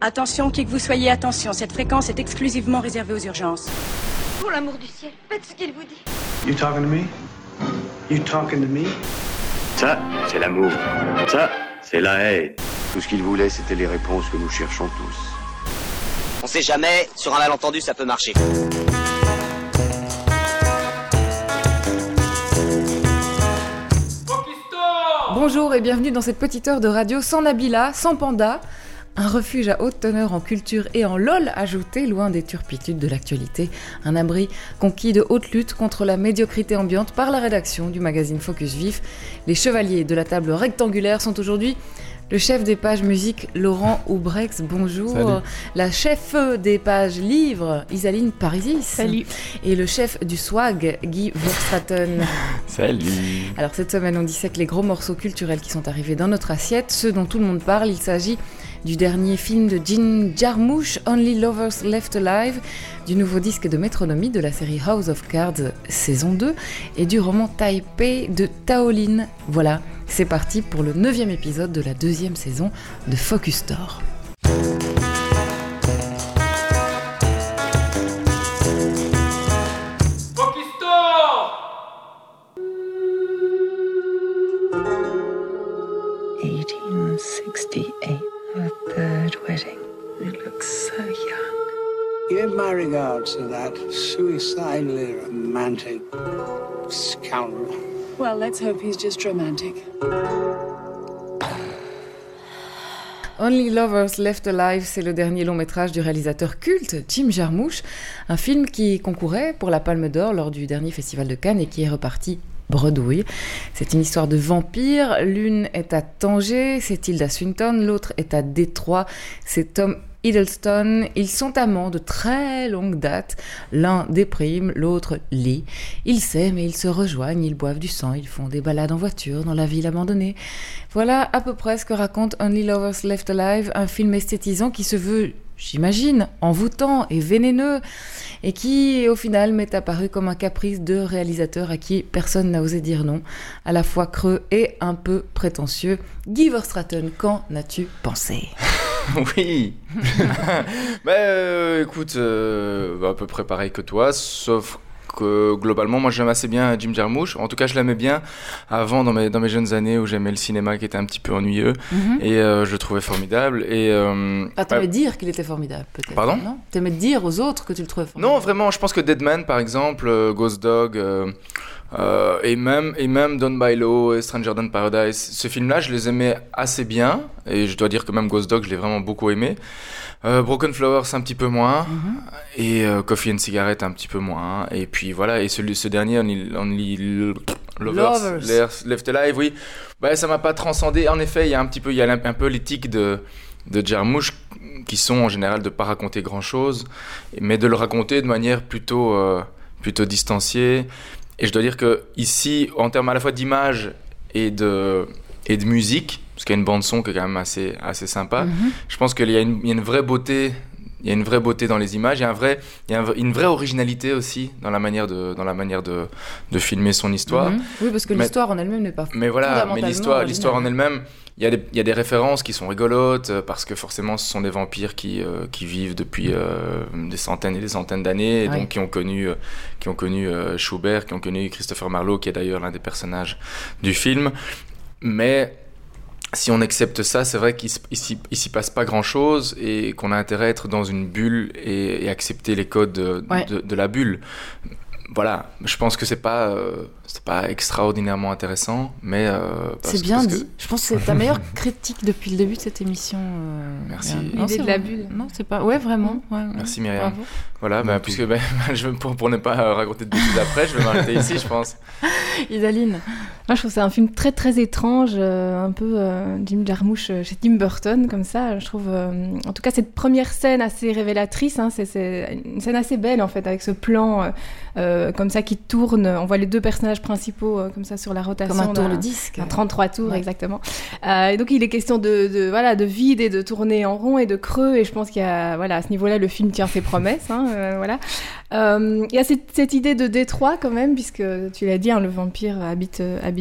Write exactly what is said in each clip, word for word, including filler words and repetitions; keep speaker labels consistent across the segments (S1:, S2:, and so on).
S1: Attention, qui que vous soyez, attention. Cette fréquence est exclusivement réservée aux urgences.
S2: Pour l'amour du ciel, faites ce qu'il vous dit.
S3: You talking to me? You talking to me?
S4: Ça, c'est l'amour. Ça, c'est la haine. Tout ce qu'il voulait, c'était les réponses que nous cherchons tous.
S5: On sait jamais, sur un malentendu, ça peut marcher.
S6: Bonjour et bienvenue dans cette petite heure de radio sans Nabila, sans Panda. Un refuge à haute teneur en culture et en lol ajouté, loin des turpitudes de l'actualité. Un abri conquis de haute lutte contre la médiocrité ambiante par la rédaction du magazine Focus Vif. Les chevaliers de la table rectangulaire sont aujourd'hui le chef des pages musique, Laurent Oubrex, bonjour.
S7: Salut.
S6: La chef des pages livres, Isaline Parisis.
S8: Salut.
S6: Et le chef du swag, Guy Verstraeten.
S7: Salut.
S6: Alors cette semaine, on dissèque les gros morceaux culturels qui sont arrivés dans notre assiette, ceux dont tout le monde parle. Il s'agit du dernier film de Jim Jarmusch, Only Lovers Left Alive, du nouveau disque de métronomie de la série House of Cards saison deux et du roman Taipei de Tao Lin. Voilà, c'est parti pour le neuvième épisode de la deuxième saison de Focus Store.
S9: Focus Store!
S10: eighteen sixty-eight. Her third wedding. It looks so young.
S3: Give my regards to that suicidally romantic scoundrel.
S10: Well, let's hope he's just romantic.
S6: Only Lovers Left Alive, c'est le dernier long métrage du réalisateur culte Jim Jarmusch, un film qui concourait pour la Palme d'Or lors du dernier festival de Cannes et qui est reparti bredouille. C'est une histoire de vampires, l'une est à Tanger, c'est Tilda Swinton, l'autre est à Détroit, c'est Tom Hiddleston. Ils sont amants de très longue date, l'un déprime, l'autre lit. Ils s'aiment et ils se rejoignent, ils boivent du sang, ils font des balades en voiture dans la ville abandonnée. Voilà à peu près ce que raconte Only Lovers Left Alive, un film esthétisant qui se veut, j'imagine, envoûtant et vénéneux, et qui, au final, m'est apparu comme un caprice de réalisateur à qui personne n'a osé dire non, à la fois creux et un peu prétentieux. Guy Verstraeten, qu'en as-tu pensé ?
S7: Oui. Mais euh, écoute, euh, à peu près pareil que toi, sauf que globalement, moi j'aime assez bien Jim Jarmusch. En tout cas, je l'aimais bien avant, dans mes, dans mes jeunes années où j'aimais le cinéma qui était un petit peu ennuyeux. Mm-hmm. Et euh, je le trouvais formidable. Et, euh,
S6: ah, t'aimais
S7: euh,
S6: dire qu'il était formidable, peut-être.
S7: Pardon ?
S6: Non ? T'aimais dire aux autres que tu le trouvais formidable.
S7: Non, vraiment, je pense que Dead Man, par exemple, euh, Ghost Dog... Euh, Euh, et même et même Done by Law et Stranger Than Paradise, ce film-là, je les aimais assez bien, et je dois dire que même Ghost Dog, je l'ai vraiment beaucoup aimé. Euh, Broken Flowers un petit peu moins, mm-hmm. et euh, Coffee and Cigarette un petit peu moins, et puis voilà. Et celui, ce dernier, Only, Only Lovers, Lovers Left Alive, oui, bah ça m'a pas transcendé. En effet, il y a un petit peu, il y a un, un peu l'éthique de de Jarmusch qui sont en général de pas raconter grand-chose, mais de le raconter de manière plutôt euh, plutôt distanciée. Et je dois dire que ici, en termes à la fois d'image et de, et de musique, parce qu'il y a une bande-son qui est quand même assez, assez sympa, mm-hmm. je pense qu'il y a, une, il y a une vraie beauté, il y a une vraie beauté dans les images, il y a, un vrai, il y a un, une vraie originalité aussi dans la manière de, dans la manière de, de filmer son histoire.
S6: Mm-hmm. Oui, parce que mais, l'histoire en elle-même n'est pas
S7: mais voilà, mais l'histoire,
S6: originale.
S7: l'histoire en elle-même, il y, a des, il y a des références qui sont rigolotes, parce que forcément ce sont des vampires qui, euh, qui vivent depuis euh, des centaines et des centaines d'années, et oui. donc qui ont connu, euh, qui ont connu euh, Schubert, qui ont connu Christopher Marlowe, qui est d'ailleurs l'un des personnages du film. Mais si on accepte ça, c'est vrai qu'il ne s'y passe pas grand-chose, et qu'on a intérêt à être dans une bulle et, et accepter les codes de, ouais. de, de la bulle. Voilà, je pense que c'est pas, euh, c'est pas extraordinairement intéressant, mais... Euh, parce,
S6: c'est bien
S7: parce
S6: dit. Que... Je pense que c'est ta meilleure critique depuis le début de cette émission. Euh...
S7: Merci.
S6: Non,
S8: L'idée de la bulle.
S6: Non, c'est pas... Ouais, vraiment. Ouais, ouais.
S7: Merci Myriam.
S6: Bravo.
S7: Voilà, bah, puisque bah, je, pour, pour ne pas raconter de bêtises après, je vais m'arrêter ici, je pense.
S6: Isaline.
S8: Moi, je trouve que c'est un film très, très étrange, euh, un peu euh, Jim Jarmusch euh, chez Tim Burton, comme ça. Je trouve, euh, en tout cas, cette première scène assez révélatrice, hein, c'est, c'est une scène assez belle, en fait, avec ce plan... Euh, Euh, comme ça qui tourne, on voit les deux personnages principaux euh, comme ça sur la rotation
S6: comme un tour-le-disque,
S8: un trente-trois tours
S6: ouais.
S8: exactement euh, et donc il est question de, de, voilà, de vide et de tourner en rond et de creux, et je pense qu'il y a, voilà, à ce niveau là le film tient ses promesses, hein, euh, voilà. Euh, il y a cette, cette idée de Détroit quand même, puisque tu l'as dit, hein, le vampire habite, habite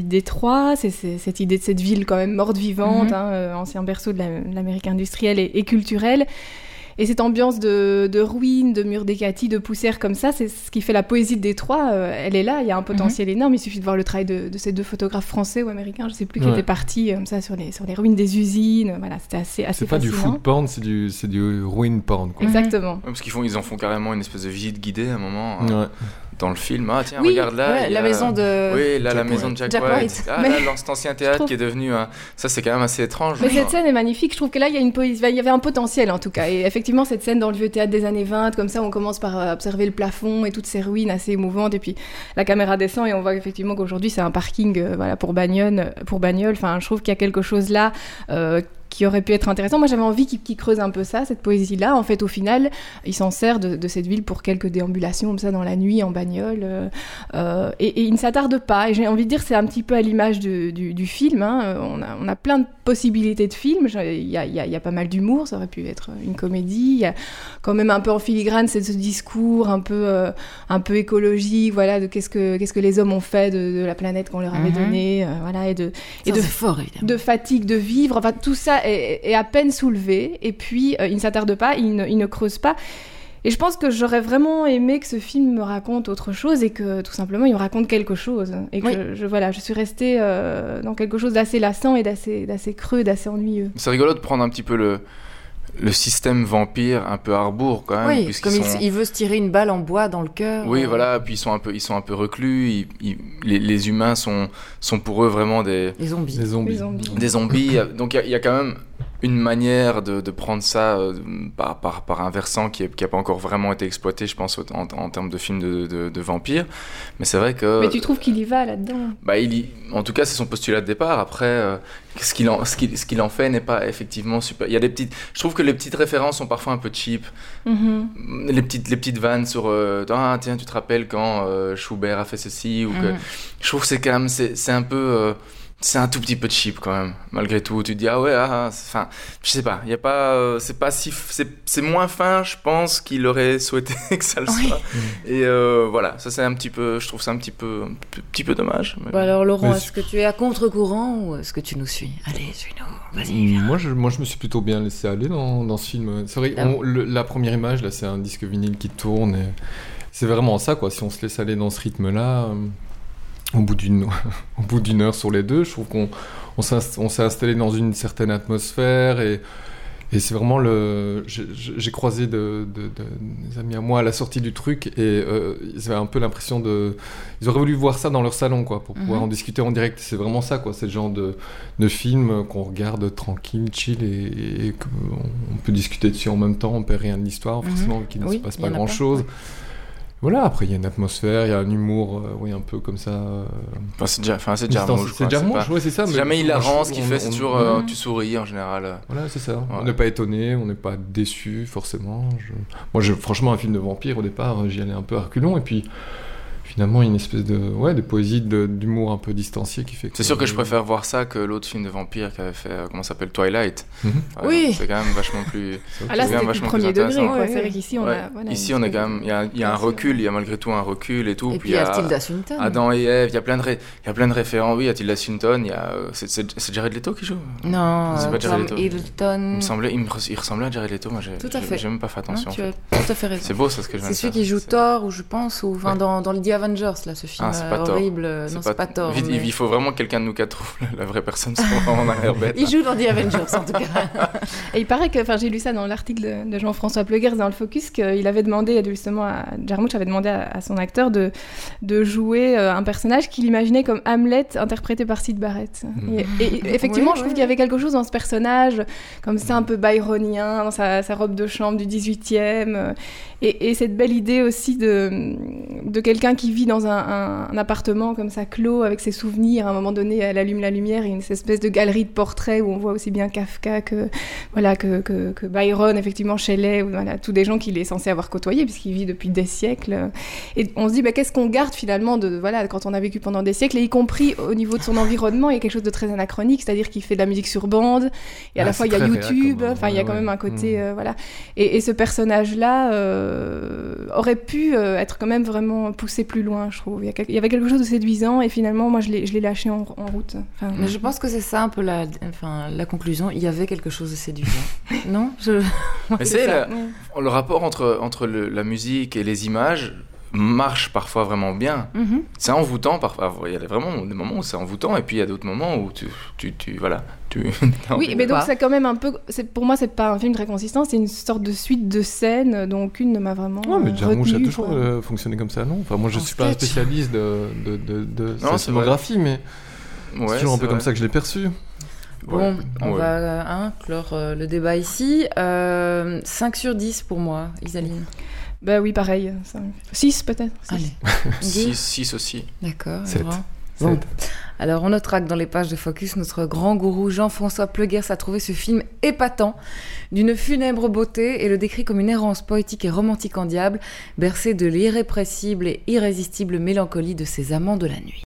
S8: ville de Détroit, c'est, c'est cette idée de cette ville quand même morte vivante, mm-hmm. hein, euh, ancien berceau de, la, de l'Amérique industrielle et, et culturelle. Et cette ambiance de, de ruines, de murs d'écatis, de poussière comme ça, c'est ce qui fait la poésie de Détroit. Euh, elle est là, il y a un potentiel mm-hmm. énorme. Il suffit de voir le travail de, de ces deux photographes français ou américains, je ne sais plus, qui ouais. étaient partis comme ça sur les, sur les ruines des usines. Voilà, c'était assez, assez
S11: c'est pas
S8: fascinant.
S11: Du food porn, c'est du, c'est du ruin porn. Quoi.
S8: Exactement.
S7: Ouais, parce qu'ils font, ils en font carrément une espèce de visite guidée à un moment.
S11: Ouais.
S7: Hein. Dans le film, ah tiens,
S6: oui,
S7: regarde là.
S6: Ouais, la
S7: a...
S6: maison de.
S7: Oui, là,
S6: Jack
S7: la maison de Jack, Jack White. White. Ah, mais... là, cet ancien théâtre trouve... qui est devenu. Un... Ça, c'est quand même assez étrange.
S8: Mais cette scène est magnifique. Je trouve que là, il y a une poésie. Il y avait un potentiel, en tout cas. Et effectivement, cette scène dans le vieux théâtre des années vingt, comme ça, on commence par observer le plafond et toutes ces ruines assez émouvantes. Et puis, la caméra descend et on voit effectivement qu'aujourd'hui, c'est un parking euh, voilà, pour bagnole. Pour bagnole. Enfin, je trouve qu'il y a quelque chose là. Euh, qui aurait pu être intéressant. Moi, j'avais envie qu'il, qu'il creuse un peu ça, cette poésie-là. En fait, au final, il s'en sert de, de cette ville pour quelques déambulations comme ça dans la nuit, en bagnole. Euh, euh, et, et il ne s'attarde pas. Et j'ai envie de dire, c'est un petit peu à l'image de, du, du film. Hein. On, a, on a plein de possibilités de films. Il y a, il y a, il y a pas mal d'humour. Ça aurait pu être une comédie. Il y a quand même un peu en filigrane, c'est ce discours un peu, euh, un peu écologique, voilà, de qu'est-ce que, qu'est-ce que les hommes ont fait de, de la planète qu'on leur avait mm-hmm. donnée. Euh, voilà, et de, et
S6: ça,
S8: de,
S6: c'est fort, évidemment. De
S8: fatigue de vivre. Enfin, tout ça est, est à peine soulevé, et puis euh, il ne s'attarde pas, il ne, il ne creuse pas. Et je pense que j'aurais vraiment aimé que ce film me raconte autre chose, et que tout simplement il me raconte quelque chose. Et que oui. je, voilà, je suis restée euh, dans quelque chose d'assez lassant et d'assez, d'assez creux, d'assez ennuyeux.
S7: C'est rigolo de prendre un petit peu le, le système vampire un peu à rebours quand même.
S6: Oui, comme il, sont... il veut se tirer une balle en bois dans le cœur.
S7: Oui,
S6: euh...
S7: voilà, puis ils sont un peu, ils sont un peu reclus, ils, ils, les, les humains sont, sont pour eux vraiment des...
S6: Des zombies.
S11: Des zombies.
S8: Des zombies.
S7: Des zombies. Donc il y, y a quand même une manière de, de prendre ça euh, par, par, par un versant qui n'a pas encore vraiment été exploité, je pense, en, en termes de films de, de, de vampires. Mais c'est vrai que...
S8: Mais tu trouves qu'il y va là-dedans?
S7: Bah, il y... En tout cas, c'est son postulat de départ. Après, euh, ce, qu'il en, ce, qu'il, ce qu'il en fait n'est pas effectivement super... Il y a des petites... Je trouve que les petites références sont parfois un peu cheap. Mm-hmm. Les, petites, les petites vannes sur... Euh, ah, tiens, tu te rappelles quand euh, Schubert a fait ceci ou mm-hmm. que... Je trouve que c'est quand même... C'est, c'est un peu... Euh, c'est un tout petit peu cheap quand même, malgré tout. Tu te dis ah ouais, ah, enfin, je sais pas, il y a pas, euh, c'est pas si, c'est, c'est moins fin, je pense qu'il aurait souhaité que ça le soit. Oui. Et euh, voilà, ça c'est un petit peu, je trouve ça un petit peu, un petit peu dommage. Mais...
S6: Bon alors Laurent, mais est-ce que tu es à contre-courant ou est-ce que tu nous suis? Allez, suis-nous, vas-y. Viens.
S11: Moi, je, moi, je me suis plutôt bien laissé aller dans, dans ce film. C'est vrai, on, le, la première image là, c'est un disque vinyle qui tourne. Et c'est vraiment ça quoi. Si on se laisse aller dans ce rythme-là. Euh... Au bout, d'une, au bout d'une heure sur les deux, je trouve qu'on on s'est, on s'est installé dans une certaine atmosphère et, et c'est vraiment le... J'ai, j'ai croisé de, de, de, des amis à moi à la sortie du truc et euh, ils avaient un peu l'impression de... Ils auraient voulu voir ça dans leur salon, quoi, pour pouvoir mm-hmm. en discuter en direct. C'est vraiment ça, quoi. C'est le genre de, de film qu'on regarde tranquille, chill et, et qu'on peut discuter dessus en même temps, on ne perd rien de l'histoire, mm-hmm. forcément, qu'il ne oui, se passe pas grand-chose. Pas, ouais. Voilà, après il y a une atmosphère, il y a un humour, euh, oui, un peu comme ça. Euh...
S7: Enfin, c'est déjà, enfin, c'est Jarmusch.
S11: C'est Jarmusch, ouais, c'est ça.
S7: C'est
S11: mais
S7: jamais hilarant ce qu'il
S11: on,
S7: fait,
S11: on,
S7: c'est
S11: on,
S7: toujours,
S11: on,
S7: euh, tu souris en général.
S11: Voilà, c'est ça.
S7: Ouais.
S11: On n'est pas étonné, on n'est pas déçu forcément. Je... Moi, je, franchement, un film de vampire au départ, j'y allais un peu à reculons et puis. Finalement, il y a une espèce de, ouais, de poésie, de, d'humour un peu distancié qui fait que...
S7: C'est sûr que je préfère voir ça que l'autre film de vampire qui avait fait, euh, comment ça s'appelle, Twilight.
S6: Mm-hmm. Euh,
S8: oui.
S6: C'est
S7: quand même vachement plus...
S8: Ah là, c'était le premier degré, quoi.
S7: Ouais.
S8: C'est vrai qu'ici, on
S7: ouais.
S8: a... Voilà,
S7: ici, on est quand même... Il y a, il y a un recul, il y a malgré tout un recul et tout.
S6: Et puis, il y a Tilda Swinton.
S7: Adam et Ève, il y a plein de, ré... il y a plein de références. Oui, il y a Tilda Swinton, il y a... C'est, c'est, c'est Jared Leto qui joue?
S6: Non,
S7: c'est pas
S6: Tom Hiddleston.
S7: Il me semblait, il, me... il ressemblait à Jared Leto, moi j'ai,
S6: tout à fait.
S7: j'ai même pas fait attention.
S6: Non, tu as tout à fait raison.
S7: C'est beau, ça, ce que je viens de
S6: dire. C'est
S7: faire.
S6: celui qui joue Thor, ou je pense, ou enfin dans dans le The Avengers, là, ce film.
S7: Ah, c'est pas
S6: horrible.
S7: C'est
S6: non,
S7: pas,
S6: c'est pas tort.
S7: Vite, mais... Il faut vraiment que quelqu'un de nous quatre trouve la vraie personne, parce qu'on a l'air bête.
S6: Il joue dans The Avengers, en tout cas.
S8: Et il paraît que, enfin, j'ai lu ça dans l'article de Jean-François Pleguers dans le Focus, qu'il avait demandé, justement, à, Jarmusch avait demandé à, à son acteur de, de jouer euh, un personnage qu'il imaginait comme Hamlet, interprété par Syd Barrett. Mmh. Et, et effectivement, oui, je trouve oui. qu'il y avait quelque chose dans ce personnage, comme ça, un peu byronien, dans sa, sa robe de chambre du dix-huitième. Et, et cette belle idée aussi de, de quelqu'un qui vit dans un, un, un appartement comme ça, clos, avec ses souvenirs. À un moment donné, elle allume la lumière et une espèce de galerie de portraits où on voit aussi bien Kafka que, voilà, que, que, que Byron, effectivement, Shelley, voilà, tous des gens qu'il est censé avoir côtoyés puisqu'il vit depuis des siècles. Et on se dit, bah, qu'est-ce qu'on garde finalement de, voilà, quand on a vécu pendant des siècles, et y compris au niveau de son environnement, il y a quelque chose de très anachronique, c'est-à-dire qu'il fait de la musique sur bande, et à ah, la fois il y a YouTube, enfin il y a quand même un côté... Mmh. Euh, voilà. Et, et ce personnage-là... Euh, aurait pu euh, être quand même vraiment poussé plus loin, je trouve. Il y, a, il y avait quelque chose de séduisant et finalement, moi, je l'ai, je l'ai lâché en, en route. Enfin,
S6: mais je pense que c'est ça un peu la, enfin, la conclusion. Il y avait quelque chose de séduisant. Non je...
S7: Mais c'est, c'est la, le rapport entre, entre le, la musique et les images marche parfois vraiment bien. Mm-hmm. C'est envoûtant parfois. Il y a vraiment des moments où c'est envoûtant et puis il y a d'autres moments où tu, tu, tu voilà. Tu...
S8: oui, mais donc pas. C'est quand même un peu. C'est, pour moi, c'est pas un film très consistant. C'est une sorte de suite de scènes dont aucune ne m'a vraiment.
S11: Ouais, mais Jarmusch a toujours
S8: euh,
S11: fonctionné comme ça, non? Enfin, moi, je
S6: en
S11: suis
S6: sketch.
S11: pas un spécialiste de, de, de, de non, sa filmographie, mais ouais, c'est toujours un peu vrai. Comme ça que je l'ai perçu.
S6: Bon, ouais. on ouais. va hein, clore euh, le débat ici. Euh, cinq sur dix pour moi, Isaline.
S8: Bah oui, pareil. six peut-être.
S6: Allez.
S7: six aussi.
S6: D'accord.
S11: sept.
S6: Bon. Alors, on notera que dans les pages de Focus, notre grand gourou Jean-François Pleguers a trouvé ce film épatant, d'une funèbre beauté, et le décrit comme une errance poétique et romantique en diable, bercée de l'irrépressible et irrésistible mélancolie de ses amants de la nuit.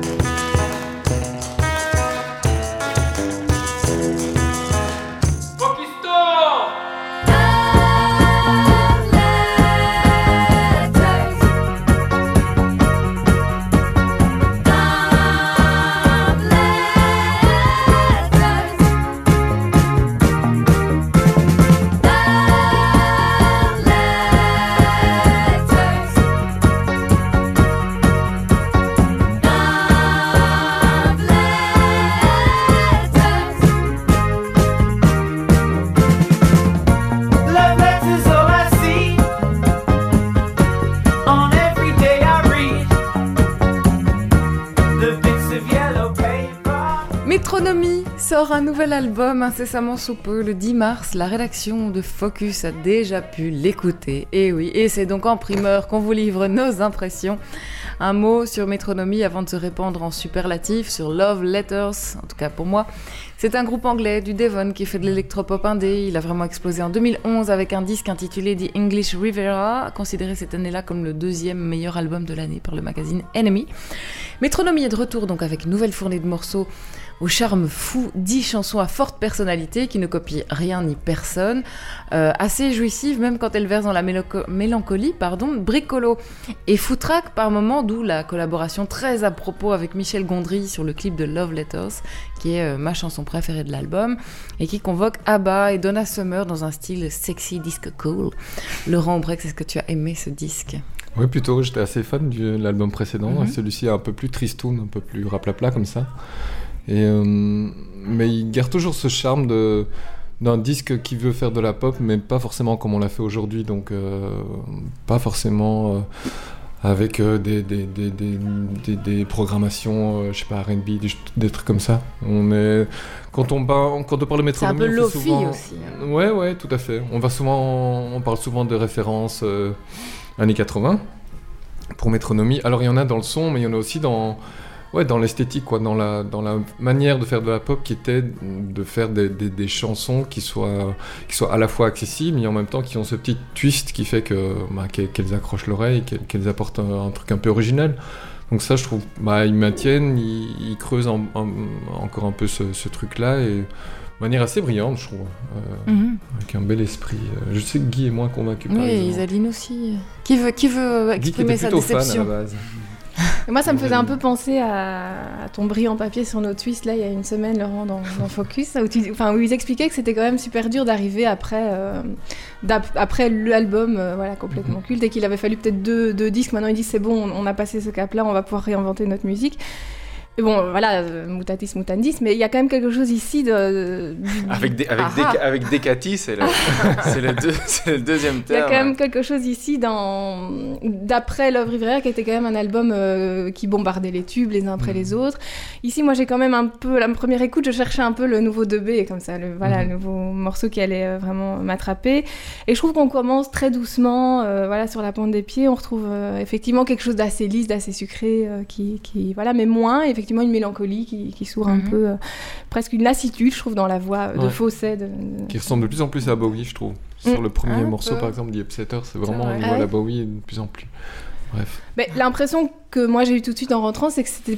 S6: Métronomie sort un nouvel album incessamment sous peu. Le dix mars, la rédaction de Focus a déjà pu l'écouter. Et oui, et c'est donc en primeur qu'on vous livre nos impressions. Un mot sur Métronomie avant de se répandre en superlatif sur Love Letters, en tout cas pour moi. C'est un groupe anglais du Devon qui fait de l'électropop indé. Il a vraiment explosé en deux mille onze avec un disque intitulé The English Riviera, considéré cette année-là comme le deuxième meilleur album de l'année par le magazine Enemy. Métronomie est de retour donc avec une nouvelle fournée de morceaux au charme fou, dix chansons à forte personnalité qui ne copient rien ni personne, euh, assez jouissives même quand elles versent dans la mélo- mélancolie, pardon, bricolo et foutraque par moments, d'où la collaboration très à propos avec Michel Gondry sur le clip de Love Letters, qui est euh, ma chanson préférée de l'album, et qui convoque ABBA et Donna Summer dans un style sexy disco cool. Laurent Brex, est-ce que tu as aimé ce disque ?
S11: Oui, plutôt, j'étais assez fan de l'album précédent, mm-hmm. Celui-ci est un peu plus tristoun, un peu plus raplapla comme ça. Et, euh, mais il garde toujours ce charme de, d'un disque qui veut faire de la pop, mais pas forcément comme on l'a fait aujourd'hui, donc euh, pas forcément euh, avec euh, des, des, des, des, des, des programmations, euh, je sais pas, R and B, des, des trucs comme ça. On est, quand, on parle, quand on parle de Métronomie,
S6: c'est un peu
S11: on
S6: lofi
S11: souvent...
S6: aussi. Hein.
S11: Ouais, ouais, tout à fait. On, va souvent, on parle souvent de références euh, années quatre-vingts pour Métronomie. Alors il y en a dans le son, mais il y en a aussi dans... Ouais, dans l'esthétique, quoi, dans la, dans la manière de faire de la pop qui était de faire des, des, des chansons qui soient, qui soient à la fois accessibles et en même temps qui ont ce petit twist qui fait que, bah, qu'elles accrochent l'oreille, qu'elles, qu'elles apportent un, un truc un peu original. Donc ça, je trouve, bah, ils maintiennent, ils, ils creusent en, en, encore un peu ce, ce truc-là et de manière assez brillante, je trouve, euh, mm-hmm. avec un bel esprit. Je sais que Guy est moins convaincu.
S6: Oui, et Isaline aussi. Qui veut, qui veut exprimer sa déception ?
S11: Guy qui était plutôt fan à la base.
S8: Et moi, ça me faisait un peu penser à, à ton brillant papier sur nos twists, là, il y a une semaine, Laurent, dans, dans Focus, où, tu, enfin, où ils expliquaient que c'était quand même super dur d'arriver après, euh, après l'album euh, voilà, complètement mm-hmm. culte, et qu'il avait fallu peut-être deux, deux disques. Maintenant, ils disent, c'est bon, on, on a passé ce cap-là, on va pouvoir réinventer notre musique. Et bon, voilà, euh, mutatis mutandis, mais il y a quand même quelque chose ici de... de...
S7: Avec, des, avec, des, avec Decati, c'est, le, c'est, le deux, c'est le deuxième terme.
S8: Il y a quand même quelque chose ici dans... d'après Love Riviera, qui était quand même un album euh, qui bombardait les tubes les uns après mmh. les autres. Ici, moi, j'ai quand même un peu... La première écoute, je cherchais un peu le nouveau deux B, comme ça, le, voilà, mmh. le nouveau morceau qui allait euh, vraiment m'attraper. Et je trouve qu'on commence très doucement, euh, voilà, sur la pointe des pieds. On retrouve euh, effectivement quelque chose d'assez lisse, d'assez sucré, euh, qui, qui... Voilà, mais moins, effectivement, effectivement une mélancolie qui, qui sourd mm-hmm. un peu, euh, presque une lassitude, je trouve, dans la voix euh, de ouais. Fawcett. De, de...
S11: Qui ressemble de plus en plus à Bowie, je trouve. Sur mm. le premier ah, morceau, peu. Par exemple, The Upsetter, c'est vraiment, on voit la Bowie de plus en plus. Bref.
S8: Mais l'impression que moi j'ai eu tout de suite en rentrant, c'est que c'était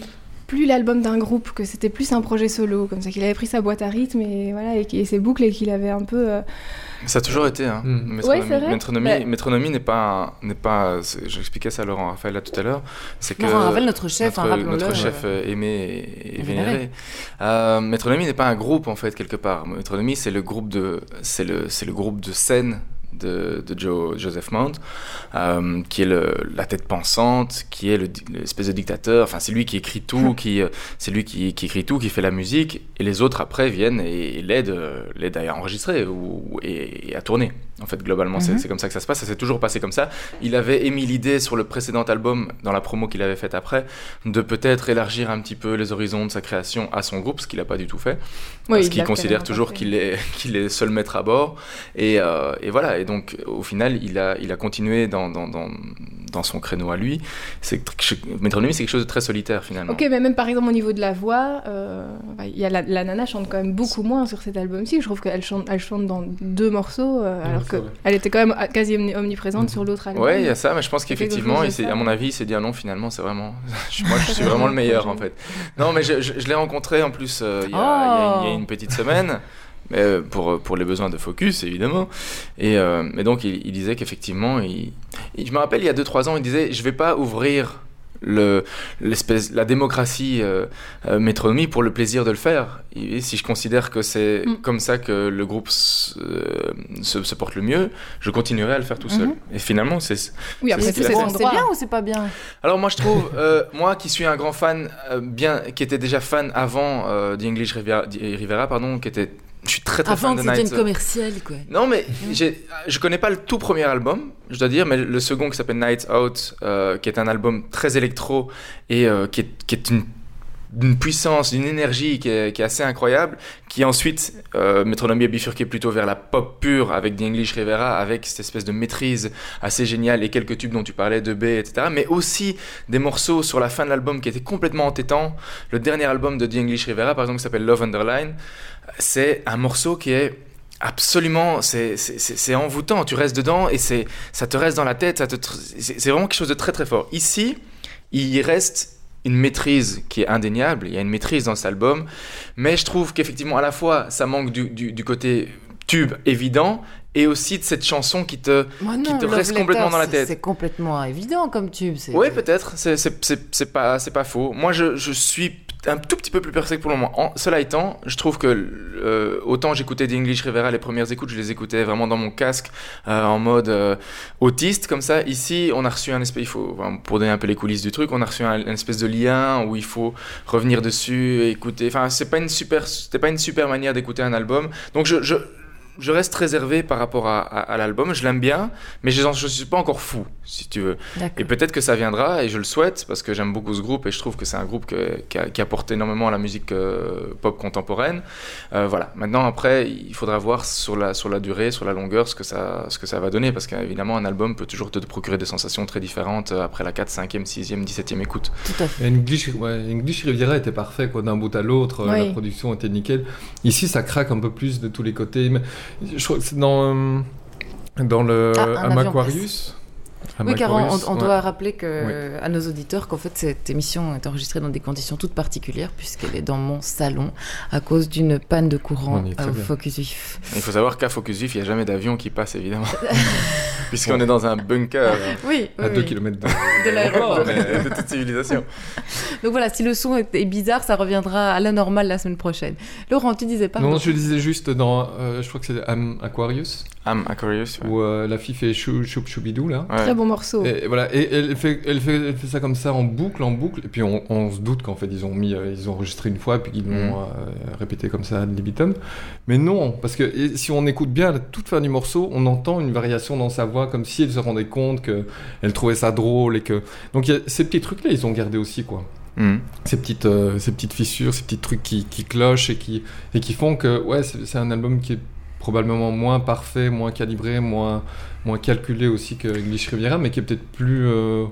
S8: plus l'album d'un groupe, que c'était plus un projet solo, comme ça, qu'il avait pris sa boîte à rythme et, voilà, et, et ses boucles et qu'il avait un peu... Euh...
S7: Ça a toujours été, hein.
S8: Mmh.
S7: Métronomie,
S8: ouais, c'est vrai.
S7: Métronomie,
S8: ouais.
S7: Métronomie n'est pas, un, n'est pas j'expliquais ça à Laurent Raphaël là tout à l'heure, c'est que
S6: Laurent Raphaël, notre chef,
S7: notre,
S6: hein,
S7: notre chef euh, aimé et, et vénéré. Euh, Métronomie n'est pas un groupe en fait quelque part. Métronomie, c'est le groupe de, c'est le, c'est le groupe de scène de, de Joe, Joseph Mount, euh, qui est le, la tête pensante, qui est le, l'espèce de dictateur. Enfin, c'est lui qui écrit tout, qui, c'est lui qui, qui écrit tout, qui fait la musique, et les autres après viennent et, et l'aident, l'aident à enregistrer ou, et, et à tourner. En fait, globalement, mm-hmm. c'est, c'est comme ça que ça se passe. Ça s'est toujours passé comme ça. Il avait émis l'idée sur le précédent album, dans la promo qu'il avait faite après, de peut-être élargir un petit peu les horizons de sa création à son groupe, ce qu'il n'a pas du tout fait. Oui, parce qu'il considère toujours qu'il est, qu'il est seul maître à bord. Et, euh, et voilà. Et donc, au final, il a, il a continué dans, dans, dans, dans son créneau à lui. C'est, Métronomie, c'est quelque chose de très solitaire, finalement.
S8: Ok, mais même par exemple, au niveau de la voix, euh, y a la, la nana chante quand même beaucoup moins sur cet album-ci. Je trouve qu'elle chante, elle chante dans deux morceaux, euh, alors qu'elle était quand même quasi omniprésente mmh. sur l'autre album.
S7: Ouais, il y a ça, mais je pense qu'effectivement, il à mon avis, il s'est dit ah non, finalement, c'est vraiment. Moi, je suis vraiment le meilleur, en fait. Non, mais je, je, je l'ai rencontré en plus euh, il, y a, oh. il, y a, il y a une petite semaine. Mais pour, pour les besoins de Focus, évidemment. Et, euh, mais donc, il, il disait qu'effectivement, il, il, je me rappelle, il y a deux trois ans, il disait « Je ne vais pas ouvrir le, l'espèce, la démocratie euh, euh, Métronomie pour le plaisir de le faire. Et si je considère que c'est mm. comme ça que le groupe se, euh, se, se porte le mieux, je continuerai à le faire tout seul. Mm-hmm. Et finalement, c'est...
S6: Oui, après, c'est, c'est, c'est, c'est bien ou c'est pas bien ?
S7: Alors moi, je trouve, euh, moi qui suis un grand fan, euh, bien, qui était déjà fan avant euh, d'English Riviera, Rivera, pardon, qui était... Je suis très très
S6: Avant
S7: fan de
S6: Night Out. Avant que c'était une commerciale, quoi.
S7: Non, mais j'ai, je connais pas le tout premier album, je dois dire, mais le second qui s'appelle Night Out, euh, qui est un album très électro et euh, qui est, qui est une, une puissance, une énergie qui est, qui est assez incroyable, qui ensuite, euh, Métronomie a bifurqué plutôt vers la pop pure avec The English Rivera, avec cette espèce de maîtrise assez géniale et quelques tubes dont tu parlais, de B, et cetera. Mais aussi des morceaux sur la fin de l'album qui étaient complètement entêtants. Le dernier album de The English Rivera, par exemple, qui s'appelle Love Underline, c'est un morceau qui est absolument, c'est, c'est, c'est, c'est envoûtant, tu restes dedans et c'est, ça te reste dans la tête, ça te, c'est, c'est vraiment quelque chose de très très fort. Ici, il reste une maîtrise qui est indéniable, il y a une maîtrise dans cet album, mais je trouve qu'effectivement à la fois ça manque du, du, du côté tube évident et aussi de cette chanson qui te,
S6: non,
S7: qui te reste complètement dans la tête.
S6: C'est complètement évident comme tube. C'est...
S7: Oui, peut-être, c'est, c'est, c'est, c'est, pas, c'est pas faux. Moi, je, je suis un tout petit peu plus perçu que pour le moment. En, cela étant, je trouve que euh, autant j'écoutais The English Rivera, les premières écoutes, je les écoutais vraiment dans mon casque, euh, en mode euh, autiste, comme ça. Ici, on a reçu un espèce, il faut, enfin, pour donner un peu les coulisses du truc, on a reçu un, un espèce de lien où il faut revenir dessus et écouter. Enfin, c'est pas une super, c'était pas une super manière d'écouter un album. Donc, je, je Je reste réservé par rapport à, à, à l'album, je l'aime bien, mais je ne suis pas encore fou, si tu veux. D'accord. Et peut-être que ça viendra, et je le souhaite, parce que j'aime beaucoup ce groupe, et je trouve que c'est un groupe que, qui, a, qui apporte énormément à la musique euh, pop contemporaine. Euh, voilà. Maintenant, après, il faudra voir sur la, sur la durée, sur la longueur, ce que, ça, ce que ça va donner, parce qu'évidemment, un album peut toujours te procurer des sensations très différentes après la quatre, cinquième, sixième, dix-septième écoute.
S11: Tout à fait. English, ouais, English Riviera était parfait, quoi, d'un bout à l'autre, oui. La production était nickel. Ici, ça craque un peu plus de tous les côtés, mais je crois que c'est dans, dans le
S6: ah,
S11: Aquarius.
S6: Oui, car on, on doit ouais. rappeler que, oui. à nos auditeurs qu'en fait cette émission est enregistrée dans des conditions toutes particulières puisqu'elle est dans mon salon à cause d'une panne de courant au Focus Vif.
S7: Il faut savoir qu'à Focus Vif, il n'y a jamais d'avion qui passe évidemment, puisqu'on est dans un bunker
S6: oui,
S7: à deux
S6: oui.
S7: kilomètres de, de l'aéroport, mais de toute civilisation.
S6: Donc voilà, si le son est, est bizarre, ça reviendra à la normale la semaine prochaine. Laurent, tu disais pas?
S11: Non, je disais juste dans, euh, je crois que c'est Am Aquarius.
S7: Am Aquarius, ouais.
S11: Où euh, la fille fait chou chou choubidou là.
S8: Ouais. Très bon morceau.
S11: Et, et voilà, et elle fait, elle fait, elle fait ça comme ça en boucle, en boucle. Et puis on, on se doute qu'en fait ils ont mis, euh, ils ont enregistré une fois, puis qu'ils l'ont mm. euh, répété comme ça ad libitum. Mais non, parce que si on écoute bien à la toute fin du morceau, on entend une variation dans sa voix, comme si elle se rendait compte qu'elle trouvait ça drôle et que. Donc y a, ces petits trucs là, ils ont gardé aussi quoi. Mm. Ces petites, euh, ces petites fissures, ces petits trucs qui, qui clochent et qui, et qui font que ouais, c'est, c'est un album qui est probablement moins parfait, moins calibré, moins, moins calculé aussi que English Riviera, mais qui est peut-être plus euh,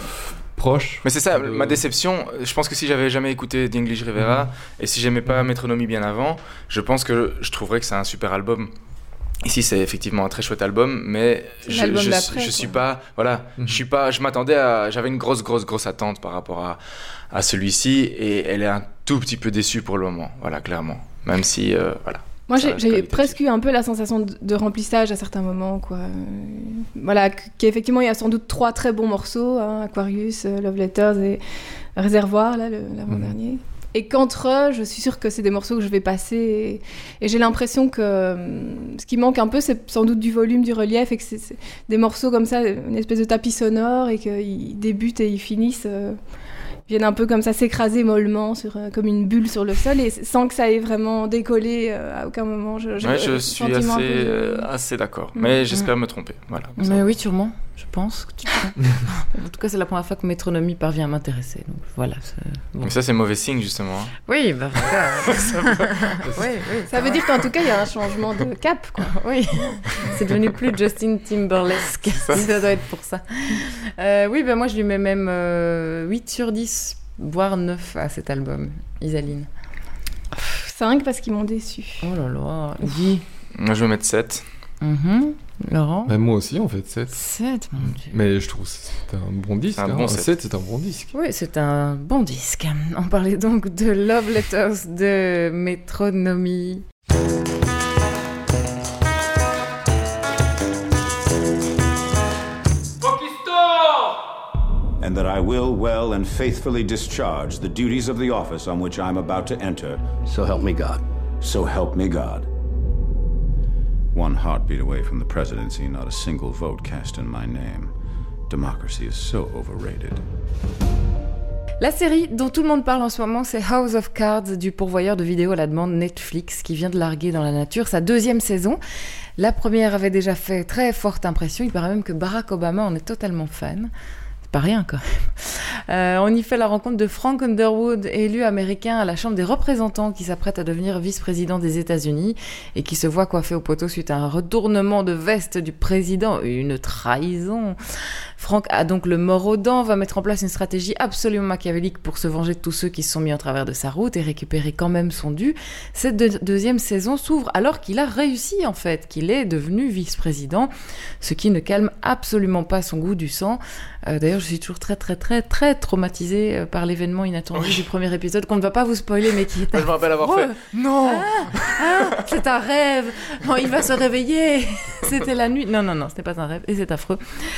S11: proche.
S7: Mais c'est ça, de... ma déception, je pense que si j'avais jamais écouté d'English Riviera, mm-hmm. et si j'aimais pas Métronomie bien avant, je pense que je trouverais que c'est un super album. Ici, c'est effectivement un très chouette album, mais je, je, je, je suis pas, voilà, mm-hmm. je suis pas, je m'attendais à, j'avais une grosse, grosse, grosse attente par rapport à, à celui-ci, et elle est un tout petit peu déçue pour le moment, voilà, clairement, même si, euh, voilà.
S8: Moi, j'ai, j'ai presque eu un peu la sensation de, de remplissage à certains moments, quoi. Euh, voilà, qu'effectivement, il y a sans doute trois très bons morceaux, hein, Aquarius, euh, Love Letters et Réservoir, là, le, l'avant-dernier. Mm-hmm. Et qu'entre eux, je suis sûre que c'est des morceaux que je vais passer. Et, et j'ai l'impression que euh, ce qui manque un peu, c'est sans doute du volume, du relief, et que c'est, c'est des morceaux comme ça, une espèce de tapis sonore, et qu'ils débutent et ils finissent, euh, viennent un peu comme ça s'écraser mollement, sur, euh, comme une bulle sur le sol, et sans que ça ait vraiment décollé euh, à aucun moment. Je,
S7: je, ouais, je suis assez, peu... euh, assez d'accord, mmh. mais j'espère mmh. me tromper. Voilà,
S6: mais oui, sûrement. Je pense que tu peux. En tout cas, c'est la première fois que Métronomie parvient à m'intéresser. Donc voilà. C'est...
S7: Bon. Mais ça, c'est mauvais signe, justement. Hein.
S6: Oui, bah, ça, oui, oui,
S8: ça veut dire qu'en tout cas, il y a un changement de cap, quoi.
S6: Oui, c'est devenu plus Justin Timberlake. Ça. ça doit être pour ça. Euh, oui, ben moi, je lui mets même euh, huit sur dix, voire neuf à cet album, Isaline.
S8: cinq parce qu'ils m'ont déçu.
S6: Oh là là, Guy.
S7: Moi, je vais mettre sept.
S6: Mm-hmm. Laurent?
S11: Bah, moi aussi, en fait, sept.
S6: sept, mon Dieu.
S11: Mais je trouve que c'est un bon disque. Un hein. bon sept, c'est un bon disque.
S6: Oui, c'est un bon disque. On parlait donc de Love Letters de Métronomie.
S12: And that I will well and faithfully discharge the duties of the office on which I am about to enter.
S4: So help me God.
S12: So help me God. One heartbeat away from the presidency, not a single vote cast in my name. Democracy is so overrated.
S6: La série dont tout le monde parle en ce moment, c'est House of Cards, du pourvoyeur de vidéos à la demande Netflix, qui vient de larguer dans la nature sa deuxième saison. La première avait déjà fait très forte impression, il paraît même que Barack Obama en est totalement fan. Pas rien quand même. Euh, on y fait la rencontre de Frank Underwood, élu américain à la Chambre des représentants, qui s'apprête à devenir vice-président des États-Unis et qui se voit coiffé au poteau suite à un retournement de veste du président, une trahison. Frank a donc le mors aux dents, va mettre en place une stratégie absolument machiavélique pour se venger de tous ceux qui se sont mis en travers de sa route et récupérer quand même son dû. Cette de- deuxième saison s'ouvre alors qu'il a réussi en fait, qu'il est devenu vice-président, ce qui ne calme absolument pas son goût du sang. Euh, d'ailleurs, je suis toujours très très très très traumatisée euh, par l'événement inattendu oui. du premier épisode qu'on ne va pas vous spoiler, mais qui est.
S7: Je me rappelle avoir fait.
S6: Non. Ah, ah, c'est un rêve. Non, il va se réveiller. C'était la nuit. Non non non, c'était pas un rêve et c'est affreux.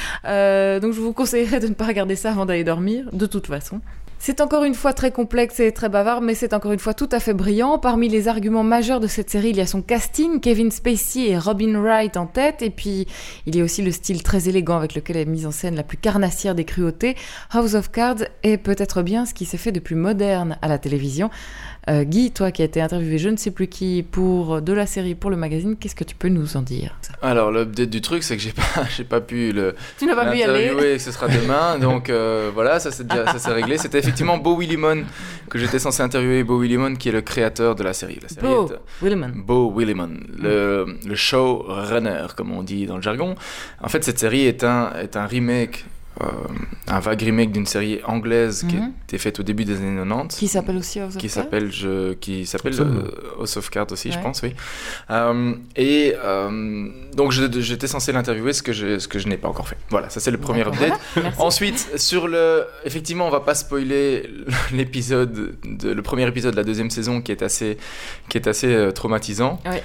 S6: Euh, donc je vous conseillerais de ne pas regarder ça avant d'aller dormir. De toute façon. C'est encore une fois très complexe et très bavard, mais c'est encore une fois tout à fait brillant. Parmi les arguments majeurs de cette série, il y a son casting, Kevin Spacey et Robin Wright en tête, et puis il y a aussi le style très élégant avec lequel est mise en scène la plus carnassière des cruautés. House of Cards est peut-être bien ce qui s'est fait de plus moderne à la télévision. Euh, Guy, toi qui as été interviewé je ne sais plus qui pour de la série pour le magazine, qu'est-ce que tu peux nous en dire?
S7: Alors l'update du truc, c'est que j'ai pas, j'ai pas pu le.
S6: Tu n'as pas pu y aller.
S7: Oui, ce sera demain, donc euh, voilà, ça c'est déjà, ça c'est réglé. C'était effectivement Beau Willimon que j'étais censé interviewer. Beau Willimon qui est le créateur de la série. La série
S6: Beau
S7: est,
S6: Willimon.
S7: Beau Willimon, le, mm. le showrunner comme on dit dans le jargon. En fait, cette série est un est un remake. Euh, un vague remake d'une série anglaise mm-hmm. qui a été faite au début des années quatre-vingt-dix
S6: qui s'appelle aussi House of
S7: qui
S6: Cards
S7: s'appelle je qui s'appelle euh, House of Cards aussi ouais. je pense oui euh, et euh, donc je, j'étais censé l'interviewer ce que je ce que je n'ai pas encore fait. Voilà, ça c'est le premier D'accord. update. Ensuite sur le effectivement on va pas spoiler l'épisode de, le premier épisode de la deuxième saison qui est assez qui est assez euh, traumatisant.
S6: Ouais.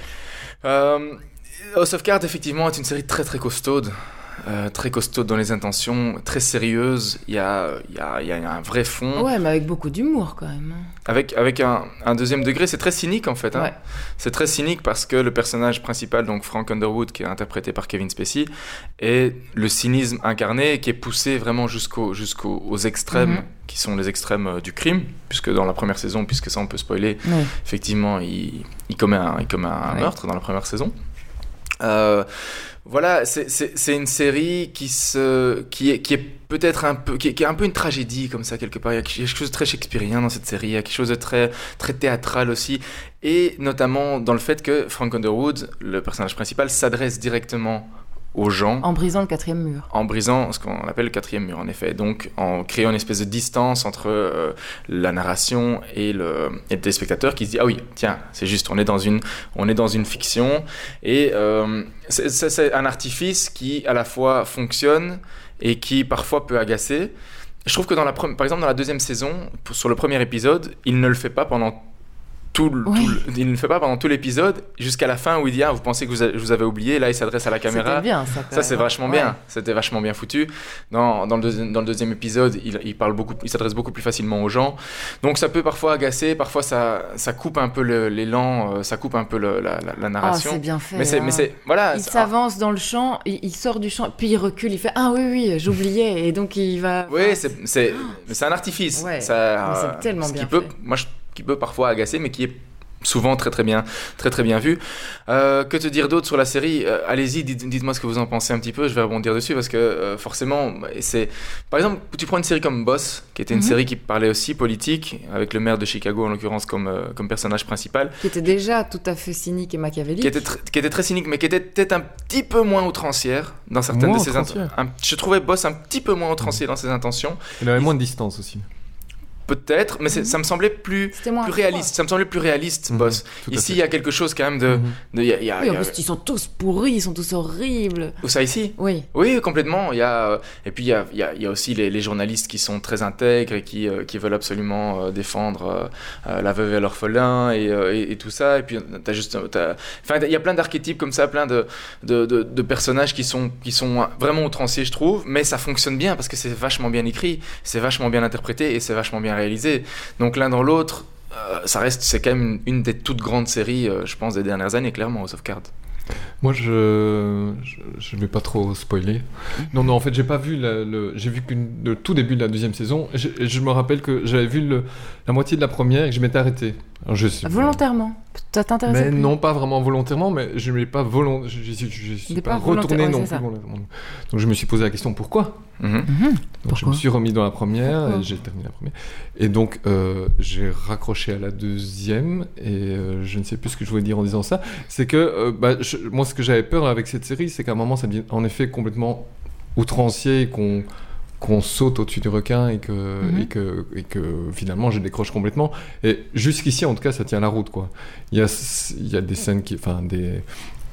S7: Euh, House of Cards effectivement est une série très très costaude. Euh, très costaud dans les intentions, très sérieuse, il y a, y, a, y a un vrai fond.
S6: Ouais, mais avec beaucoup d'humour quand même.
S7: Avec, avec un, un deuxième degré, c'est très cynique en fait. Hein.
S6: Ouais.
S7: C'est très cynique parce que le personnage principal, donc Frank Underwood, qui est interprété par Kevin Spacey, est le cynisme incarné qui est poussé vraiment jusqu'au, jusqu'aux aux extrêmes, mm-hmm. qui sont les extrêmes euh, du crime, puisque dans la première saison, puisque ça on peut spoiler, ouais. effectivement, il, il commet un, il commet un ouais. meurtre dans la première saison. Euh, voilà, c'est, c'est, c'est une série qui, se, qui, est, qui est peut-être un peu, qui est, qui est un peu une tragédie comme ça quelque part. Il y a quelque chose de très shakespearien dans cette série, il y a quelque chose de très, très théâtral aussi, et notamment dans le fait que Frank Underwood, le personnage principal, s'adresse directement aux gens.
S6: En brisant le quatrième mur.
S7: En brisant ce qu'on appelle le quatrième mur, en effet. Donc, en créant une espèce de distance entre euh, la narration et le, et le téléspectateur qui se dit « Ah oui, tiens, c'est juste, on est dans une, on est dans une fiction. » Et euh, c'est, c'est, c'est un artifice qui, à la fois, fonctionne et qui, parfois, peut agacer. Je trouve que, dans la pre- par exemple, dans la deuxième saison, pour, sur le premier épisode, il ne le fait pas pendant Tout le, oui. tout le, il ne le fait pas pendant tout l'épisode jusqu'à la fin où il dit ah, vous pensez que vous, a, vous avez oublié, là il s'adresse à la caméra.
S6: C'était bien ça.
S7: Ça c'est vachement
S6: ouais.
S7: bien, c'était vachement bien foutu. Dans, dans, le, deuxi- dans le deuxième épisode, il, il, parle beaucoup, il s'adresse beaucoup plus facilement aux gens. Donc ça peut parfois agacer, parfois ça, ça coupe un peu le, l'élan, euh, ça coupe un peu le, la, la, la narration.
S6: Ah, c'est bien fait.
S7: Mais c'est,
S6: hein.
S7: mais c'est, voilà,
S6: il
S7: c'est,
S6: s'avance dans le champ, il, il sort du champ, puis il recule, il fait ah oui, oui, j'oubliais, et donc il va.
S7: Oui, enfin, c'est, c'est, c'est un artifice.
S6: Ouais.
S7: Ça,
S6: c'est tellement
S7: ce
S6: bien
S7: qui peut,
S6: fait.
S7: moi, je, qui peut parfois agacer, mais qui est souvent très très bien, très très bien vu. Euh, que te dire d'autre sur la série ? euh, Allez-y, dites, dites-moi ce que vous en pensez un petit peu. Je vais rebondir dessus parce que euh, forcément, c'est par exemple, tu prends une série comme Boss, qui était une mm-hmm. série qui parlait aussi politique, avec le maire de Chicago en l'occurrence comme euh, comme personnage principal,
S6: qui était déjà tout à fait cynique et machiavélique,
S7: qui était tr- qui était très cynique, mais qui était peut-être un petit peu moins outrancière dans certaines
S11: moins
S7: de ses intentions. Je trouvais Boss un petit peu moins outrancier mmh. dans ses intentions.
S11: Il avait moins de distance aussi.
S7: Peut-être, mais c'est, ça me semblait plus, plus réaliste. Ça me semblait plus réaliste, mmh, Boss. Ici, il y a quelque chose quand même de.
S6: Mmh.
S7: de y a, y a,
S6: oui, en
S7: y a...
S6: plus, ils sont tous pourris, ils sont tous horribles.
S7: Où ça, ici ?
S6: Oui.
S7: Oui, complètement. Il y a, et puis, il y a, y a, y a aussi les, les journalistes qui sont très intègres et qui, euh, qui veulent absolument euh, défendre euh, la veuve et l'orphelin et, euh, et, et tout ça. Et puis, t'as juste. T'as... Enfin, il y a plein d'archétypes comme ça, plein de, de, de, de personnages qui sont, qui sont vraiment outranciers, je trouve. Mais ça fonctionne bien parce que c'est vachement bien écrit, c'est vachement bien interprété et c'est vachement bien réalisé. Donc l'un dans l'autre, euh, ça reste, c'est quand même une, une des toutes grandes séries, euh, je pense, des dernières années, clairement, House of Cards.
S11: Moi, je je ne vais pas trop spoiler. Non, non, en fait, j'ai pas vu la, le, j'ai vu que le tout début de la deuxième saison. Je, je me rappelle que j'avais vu le, la moitié de la première et que je m'étais arrêté. Alors, je sais,
S6: volontairement. Ça t'intéressait
S11: Mais
S6: plus.
S11: non, pas vraiment volontairement, mais je ne pas volont, je, je, je, je suis pas, pas retourné non plus. Donc je me suis posé la question pourquoi.
S7: Mm-hmm.
S11: Donc
S6: pourquoi
S11: je me suis remis dans la première pourquoi et j'ai terminé la première. Et donc euh, j'ai raccroché à la deuxième et euh, je ne sais plus ce que je voulais dire en disant ça. C'est que euh, bah, je, moi ce que j'avais peur avec cette série, c'est qu'à un moment ça devient en effet complètement outrancier et qu'on qu'on saute au-dessus du requin et que, mm-hmm. et, que, et que finalement je décroche complètement. Et jusqu'ici, en tout cas, ça tient la route, quoi. Il y a, il y a des scènes qui... Enfin, des,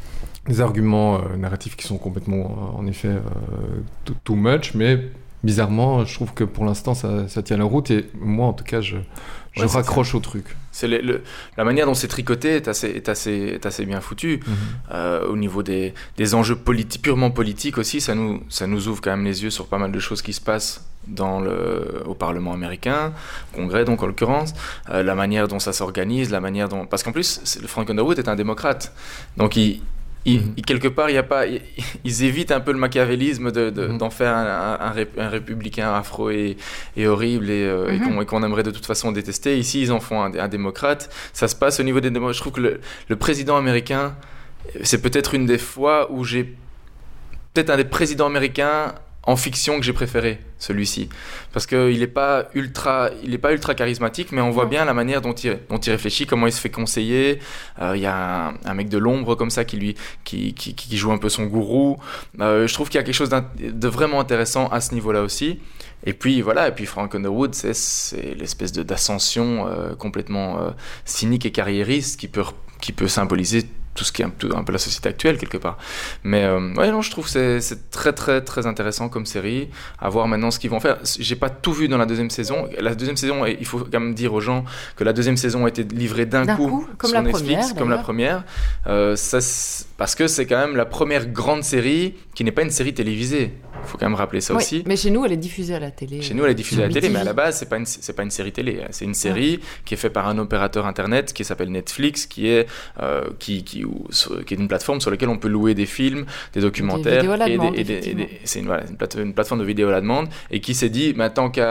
S11: des arguments euh, narratifs qui sont complètement, euh, en effet, euh, too, too much, mais bizarrement, je trouve que pour l'instant, ça, ça tient la route. Et moi, en tout cas, je, je ouais, raccroche au truc.
S7: C'est le, le, la manière dont c'est tricoté est assez, est assez, est assez bien foutue. Mm-hmm. Euh, au niveau des, des enjeux politi- purement politiques aussi, ça nous, ça nous ouvre quand même les yeux sur pas mal de choses qui se passent dans le, au Parlement américain, au Congrès donc en l'occurrence, euh, la manière dont ça s'organise, la manière dont... Parce qu'en plus, c'est, le Frank Underwood est un démocrate. Donc il... Il, mm-hmm. quelque part, il y a pas, ils, ils évitent un peu le machiavélisme de, de, mm-hmm. d'en faire un, un, un, ré, un républicain afro et, et horrible et, euh, mm-hmm. et, qu'on, et qu'on aimerait de toute façon détester. Ici, ils en font un, un démocrate. Ça se passe au niveau des démocrates. Je trouve que le, le président américain, c'est peut-être une des fois où j'ai... Peut-être un des présidents américains en fiction que j'ai préféré, celui-ci. Parce qu'il n'est pas ultra, il est pas ultra charismatique, mais on voit bien la manière dont il, dont il réfléchit, comment il se fait conseiller. Il euh, y a un, un mec de l'ombre comme ça qui, lui, qui, qui, qui joue un peu son gourou. Euh, je trouve qu'il y a quelque chose de vraiment intéressant à ce niveau-là aussi. Et puis voilà, et puis Frank Underwood, c'est, c'est l'espèce de, d'ascension euh, complètement euh, cynique et carriériste qui peut, qui peut symboliser tout ce qui est un peu, un peu la société actuelle quelque part. Mais euh, ouais, non, je trouve que c'est, c'est très très très intéressant comme série. À voir maintenant ce qu'ils vont faire. J'ai pas tout vu dans la deuxième saison. La deuxième saison, il faut quand même dire aux gens que la deuxième saison a été livrée d'un, d'un coup, coup
S6: comme
S7: sur
S6: la
S7: Netflix,
S6: première,
S7: comme la première. Euh, ça, parce que c'est quand même la première grande série qui n'est pas une série télévisée. Il faut quand même rappeler ça
S6: oui,
S7: aussi.
S6: Mais chez nous, elle est diffusée à la télé.
S7: Chez nous, elle est diffusée à la télé, mais à la base, c'est pas une, c'est pas une série télé. C'est une série ah. qui est faite par un opérateur internet qui s'appelle Netflix, qui est, euh, qui, qui, ou, sur, qui est une plateforme sur laquelle on peut louer des films, des documentaires.
S6: Des vidéos à la demande,
S7: et des, et des, et des, c'est une, voilà, une, plate, une plateforme de vidéo à la demande et qui s'est dit, bah, tant qu'à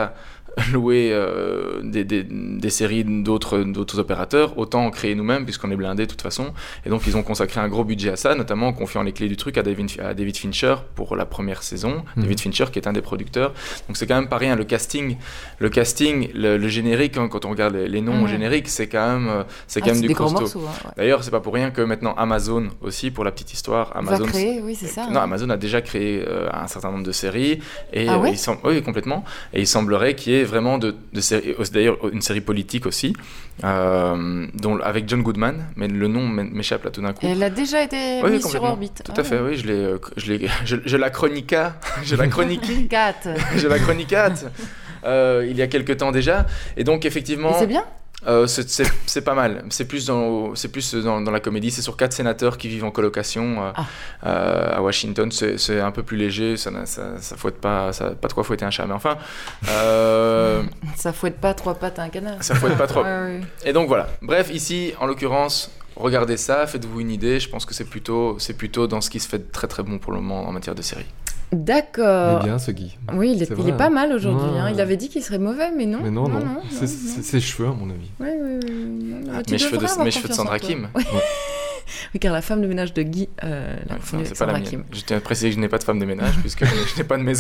S7: louer euh, des, des, des séries d'autres, d'autres opérateurs, autant en créer nous-mêmes puisqu'on est blindés de toute façon. Et donc ils ont consacré un gros budget à ça, notamment en confiant les clés du truc à David, à David Fincher pour la première saison. Mmh. David Fincher qui est un des producteurs. Donc c'est quand même pas rien. Le casting, le, casting, le, le générique, hein, quand on regarde les, les noms mmh. génériques, c'est quand même, c'est quand ah, même c'est du costaud. Morceaux, hein, ouais. D'ailleurs, c'est pas pour rien que maintenant Amazon aussi, pour la petite histoire, Amazon
S6: va créer, oui c'est ça.
S7: Non,
S6: hein.
S7: Amazon a déjà créé euh, un certain nombre de séries et
S6: ah ouais
S7: euh, il sem- oui complètement. Et il semblerait qu'il y ait vraiment de, de séries, d'ailleurs une série politique aussi, euh, dont, avec John Goodman, mais le nom m'échappe là tout d'un coup.
S6: Et elle a déjà été
S7: oui,
S6: mise sur orbite.
S7: Tout
S6: ah,
S7: à fait, oui, je l'ai, je l'ai, je, je la chroniqua, je la chroniquais, je la chroniquate euh, il y a quelque temps déjà, et donc effectivement.
S6: Et c'est bien.
S7: Euh, c'est, c'est, c'est pas mal. C'est plus, dans, c'est plus dans, dans la comédie. C'est sur quatre sénateurs qui vivent en colocation euh, ah. euh, à Washington. C'est, c'est un peu plus léger. Ça, ça, ça fouette pas, ça, pas de quoi fouetter un chat. Mais enfin, euh,
S6: ça fouette pas trois pattes à un canard.
S7: Ça fouette pas trois.
S6: ouais, ouais.
S7: Et donc voilà. Bref, ici, en l'occurrence, regardez ça, faites-vous une idée. Je pense que c'est plutôt, c'est plutôt dans ce qui se fait de très très bon pour le moment en matière de série.
S6: D'accord.
S11: Il est bien ce Guy.
S6: Oui, il est,
S11: c'est
S6: il est pas mal aujourd'hui.
S11: Ouais.
S6: Hein. Il avait dit qu'il serait mauvais, mais non.
S11: Mais non, non.
S6: non, non,
S11: c'est,
S6: non,
S11: c'est
S6: non.
S11: ses cheveux, à mon avis.
S6: Oui, oui, oui. Non,
S7: ah, mes cheveux de, mes cheveux de Sandra Kim.
S6: Oui. Ouais. Oui, car la femme de ménage de Guy, euh, la
S7: ouais,
S6: enfin,
S7: c'est pas
S6: Sandra
S7: la
S6: Kim.
S7: Je tiens à préciser que je n'ai pas de femme de ménage puisque je n'ai pas de maison.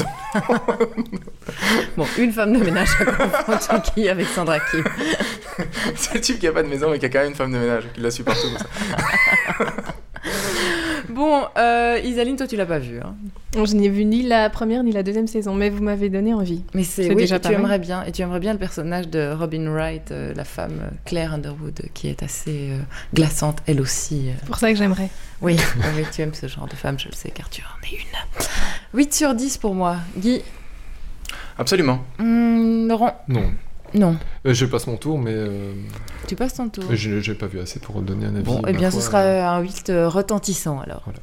S6: Bon, une femme de ménage à confondre Guy avec Sandra Kim.
S7: C'est le type qui a pas de maison mais qui a quand même une femme de ménage qui la suit partout comme ça.
S6: Bon, euh, Isaline, toi tu l'as pas vu. Hein.
S8: Je n'ai vu ni la première ni la deuxième saison, mais vous m'avez donné envie.
S6: Mais c'est, c'est oui, déjà tu aimerais bien, et tu aimerais bien le personnage de Robin Wright, euh, la femme euh, Claire Underwood, qui est assez euh, glaçante, elle aussi. Euh...
S8: C'est pour ça que j'aimerais.
S6: Oui, oui, tu aimes ce genre de femme, je le sais, car tu en es une. huit sur dix pour moi. Guy.
S7: Absolument.
S6: Mmh, Laurent.
S11: Non.
S6: Non.
S11: Euh, je passe mon tour, mais... Euh...
S6: Tu passes ton tour.
S11: Je n'ai pas vu assez pour donner un avis.
S6: Bon, eh bien, ce sera un huit euh, retentissant, alors. Voilà.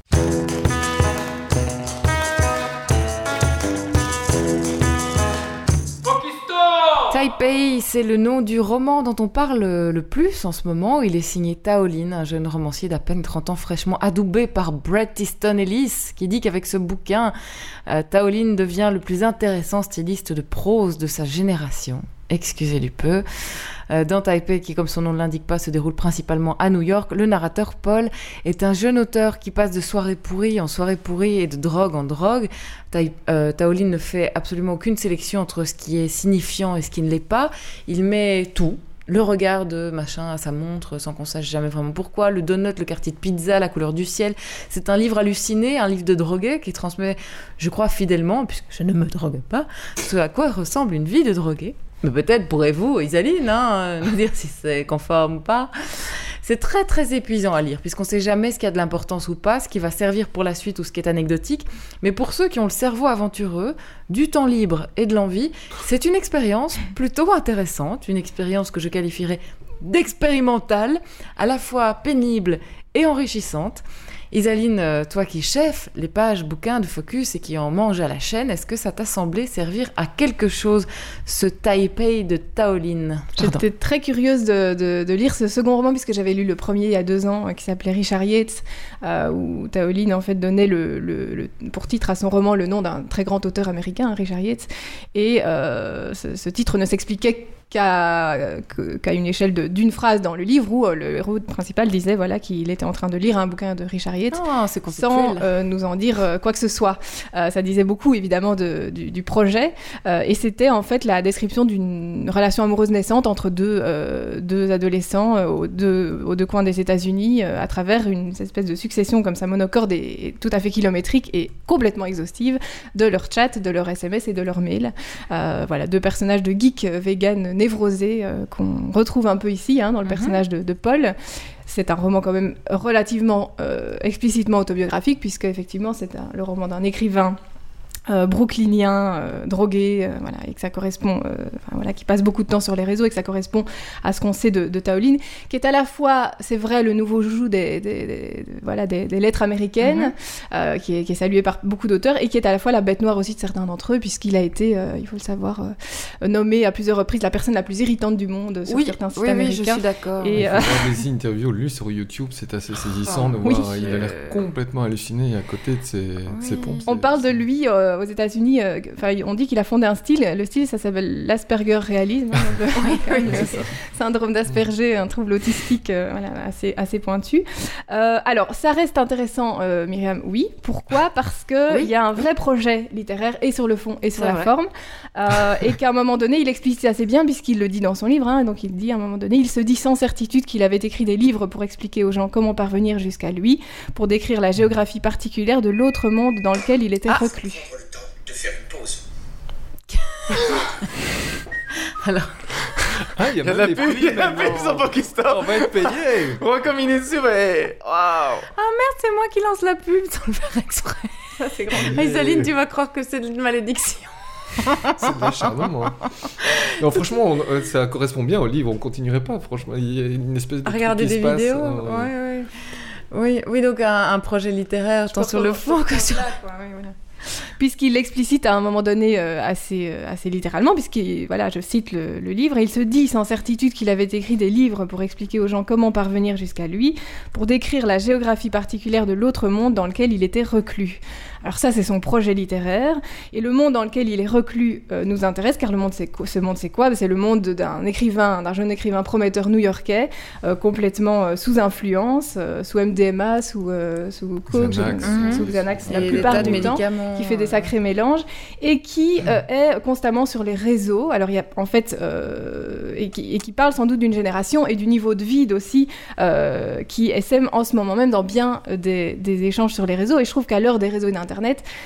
S6: Taipei, c'est le nom du roman dont on parle le plus en ce moment. Il est signé Tao Lin, un jeune romancier d'à peine trente ans fraîchement adoubé par Bret Easton Ellis, qui dit qu'avec ce bouquin, euh, Tao Lin devient le plus intéressant styliste de prose de sa génération. Excusez du peu. Euh, dans Taipei, qui comme son nom ne l'indique pas, se déroule principalement à New York, le narrateur Paul est un jeune auteur qui passe de soirée pourrie en soirée pourrie et de drogue en drogue. Ta- euh, Tao Lin ne fait absolument aucune sélection entre ce qui est signifiant et ce qui ne l'est pas. Il met tout. Le regard de machin à sa montre sans qu'on sache jamais vraiment pourquoi, le donut, le quartier de pizza, la couleur du ciel. C'est un livre halluciné, un livre de drogué qui transmet, je crois fidèlement, puisque je ne me drogue pas, ce à quoi ressemble une vie de drogué. Mais peut-être pourrez-vous, Isaline, hein, nous dire si c'est conforme ou pas. C'est très très épuisant à lire, puisqu'on ne sait jamais ce qui a de l'importance ou pas, ce qui va servir pour la suite ou ce qui est anecdotique. Mais pour ceux qui ont le cerveau aventureux, du temps libre et de l'envie, c'est une expérience plutôt intéressante, une expérience que je qualifierais d'expérimentale, à la fois pénible et enrichissante. Isaline, toi qui chef les pages bouquins de Focus et qui en mange à la chaîne, est-ce que ça t'a semblé servir à quelque chose, ce Taipei de Tao Lin?
S8: J'étais très curieuse de, de, de lire ce second roman, puisque j'avais lu le premier il y a deux ans, qui s'appelait Richard Yates, euh, où Tao Lin en fait donnait le, le, le, pour titre à son roman le nom d'un très grand auteur américain, Richard Yates, et euh, ce, ce titre ne s'expliquait qu'à, qu'à une échelle de, d'une phrase dans le livre où le héros principal disait voilà, qu'il était en train de lire un bouquin de Richard Yates
S6: oh,
S8: sans euh, nous en dire euh, quoi que ce soit. Euh, ça disait beaucoup évidemment de, du, du projet euh, et c'était en fait la description d'une relation amoureuse naissante entre deux, euh, deux adolescents euh, aux, deux, aux deux coins des États-Unis euh, à travers une espèce de succession comme ça monocorde et, et tout à fait kilométrique et complètement exhaustive de leur chat, de leur S M S et de leur mail. Euh, voilà, deux personnages de geeks euh, vegan névrosés euh, qu'on retrouve un peu ici hein, dans le mm-hmm. personnage de, de Paul. C'est un roman quand même relativement euh, explicitement autobiographique puisque effectivement c'est un, le roman d'un écrivain Euh, brooklynien, euh, drogué, euh, voilà, et que ça correspond, euh, enfin, voilà, qui passe beaucoup de temps sur les réseaux et que ça correspond à ce qu'on sait de, de Tao Lin, qui est à la fois, c'est vrai, le nouveau joujou des, des, des, voilà, des, des lettres américaines, mm-hmm. euh, qui, est, qui est salué par beaucoup d'auteurs, et qui est à la fois la bête noire aussi de certains d'entre eux, puisqu'il a été, euh, il faut le savoir, euh, nommé à plusieurs reprises la personne la plus irritante du monde sur
S6: oui,
S8: certains sites
S6: oui,
S8: américains.
S6: Oui, je suis d'accord.
S8: Et,
S11: il faut
S8: euh...
S11: voir des interviews, lui, sur YouTube, c'est assez saisissant oh, de voir, oui, il a l'air complètement halluciné à côté de ses,
S6: oui.
S11: ses pompes.
S8: On parle de lui... Euh, euh, aux États-Unis, euh, on dit qu'il a fondé un style. Le style, ça s'appelle l'Asperger réalisme. Hein, donc, oui, oui, le syndrome d'Asperger, un trouble autistique euh, voilà, assez, assez pointu. Euh, alors, ça reste intéressant, euh, Myriam, oui. Pourquoi ? Parce qu'il oui. y a un vrai projet littéraire, et sur le fond, et sur c'est la vrai. forme. Euh, et qu'à un moment donné, il explicite assez bien, puisqu'il le dit dans son livre. Hein, donc, il dit à un moment donné, il se dit sans certitude qu'il avait écrit des livres pour expliquer aux gens comment parvenir jusqu'à lui, pour décrire la géographie particulière de l'autre monde dans lequel il était ah. reclus.
S13: Le temps de faire une pause.
S6: Alors...
S11: Ah, il y a,
S7: il y a de la pub, il y a de la pub sur Pakistan.
S11: On va être payé.
S7: On va communiquer dessus, mais... Waouh.
S6: Ah merde, c'est moi qui lance la pub sans le faire exprès.
S8: Ça, c'est grand.
S6: Isaline, tu vas croire que c'est de malédiction.
S11: C'est de l'acharnement. Non, franchement, on, ça correspond bien au livre. On continuerait pas, franchement. Il y a une espèce de...
S6: Regarder des
S11: passe,
S6: vidéos,
S11: euh,
S6: ouais, ouais. Oui, oui, donc un, un projet littéraire, tant sur le fond que sur...
S8: Là, quoi, oui, voilà. Puisqu'il l'explicite à un moment donné euh, assez, euh, assez littéralement, puisqu'il, voilà, je cite le, le livre, et il se dit sans certitude qu'il avait écrit des livres pour expliquer aux gens comment parvenir jusqu'à lui, pour décrire la géographie particulière de l'autre monde dans lequel il était reclus. Alors ça, c'est son projet littéraire, et le monde dans lequel il est reclus euh, nous intéresse, car le monde, c'est quoi, ce monde, c'est quoi ? C'est le monde d'un écrivain, d'un jeune écrivain prometteur new-yorkais, euh, complètement euh, sous influence, euh, sous M D M A, sous, euh, sous coke,
S11: Xanax,
S8: mmh. sous Xanax la plupart du temps, qui fait des sacrés mélanges, et qui euh, est constamment sur les réseaux. Alors il y a en fait, euh, et, qui, et qui parle sans doute d'une génération et du niveau de vide aussi, euh, qui essaime en ce moment même dans bien des, des échanges sur les réseaux. Et je trouve qu'à l'heure des réseaux d'Internet,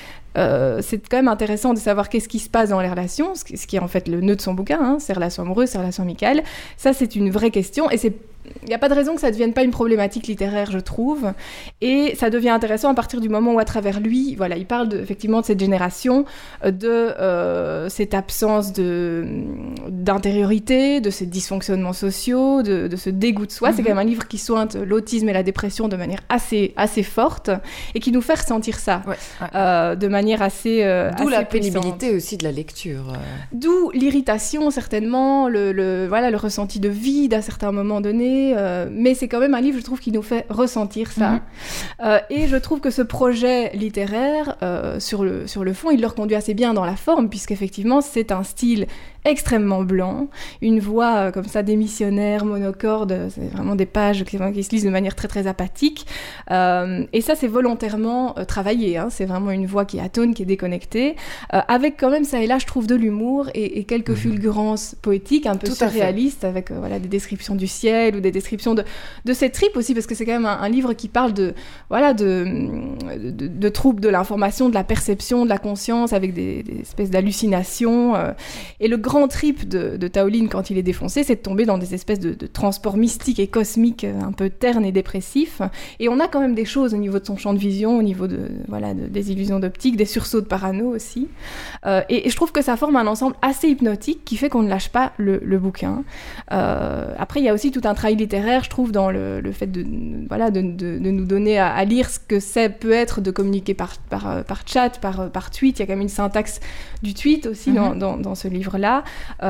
S8: Euh, c'est quand même intéressant de savoir qu'est-ce qui se passe dans les relations, ce qui, ce qui est en fait le nœud de son bouquin, hein, ces relations amoureuses, ces relations amicales. Ça, c'est une vraie question, et c'est il n'y a pas de raison que ça ne devienne pas une problématique littéraire, je trouve. Et ça devient intéressant à partir du moment où, à travers lui, voilà, il parle de, effectivement de cette génération, de euh, cette absence de, d'intériorité, de ces dysfonctionnements sociaux, de, de ce dégoût de soi. Mm-hmm. C'est quand même un livre qui sointe l'autisme et la dépression de manière assez, assez forte et qui nous fait ressentir ça ouais, ouais. Euh, de manière assez euh,
S6: D'où
S8: assez
S6: la
S8: puissante.
S6: pénibilité aussi de la lecture. Euh...
S8: D'où l'irritation, certainement, le, le, voilà, le ressenti de vide à certains moments donnés. Euh, mais c'est quand même un livre, je trouve, qui nous fait ressentir ça. Mm-hmm. Euh, et je trouve que ce projet littéraire, euh, sur, le, sur le fond, il le reconduit assez bien dans la forme, puisqu'effectivement, c'est un style extrêmement blanc, une voix euh, comme ça démissionnaire, monocorde, c'est vraiment des pages qui, qui se lisent de manière très très apathique. Euh, et ça, c'est volontairement euh, travaillé, hein, c'est vraiment une voix qui est atone, qui est déconnectée, euh, avec quand même ça et là, je trouve, de l'humour et, et quelques mmh. fulgurances poétiques, un peu Tout surréalistes, avec euh, voilà, des descriptions du ciel ou des descriptions de, de cette tripe aussi, parce que c'est quand même un, un livre qui parle de, voilà, de, de, de, de troubles de l'information, de la perception, de la conscience, avec des, des espèces d'hallucinations. Euh, et le grand trip de, de Taolin, quand il est défoncé, c'est de tomber dans des espèces de, de transports mystiques et cosmiques un peu ternes et dépressifs. Et on a quand même des choses au niveau de son champ de vision, au niveau de, voilà, de, des illusions d'optique, des sursauts de parano aussi. Euh, et, et je trouve que ça forme un ensemble assez hypnotique qui fait qu'on ne lâche pas le, le bouquin. Euh, après, il y a aussi tout un travail littéraire, je trouve, dans le, le fait de, voilà, de, de, de nous donner à, à lire ce que c'est peut être de communiquer par, par, par chat, par, par tweet. Il y a quand même une syntaxe du tweet aussi mm-hmm. dans, dans, dans ce livre-là.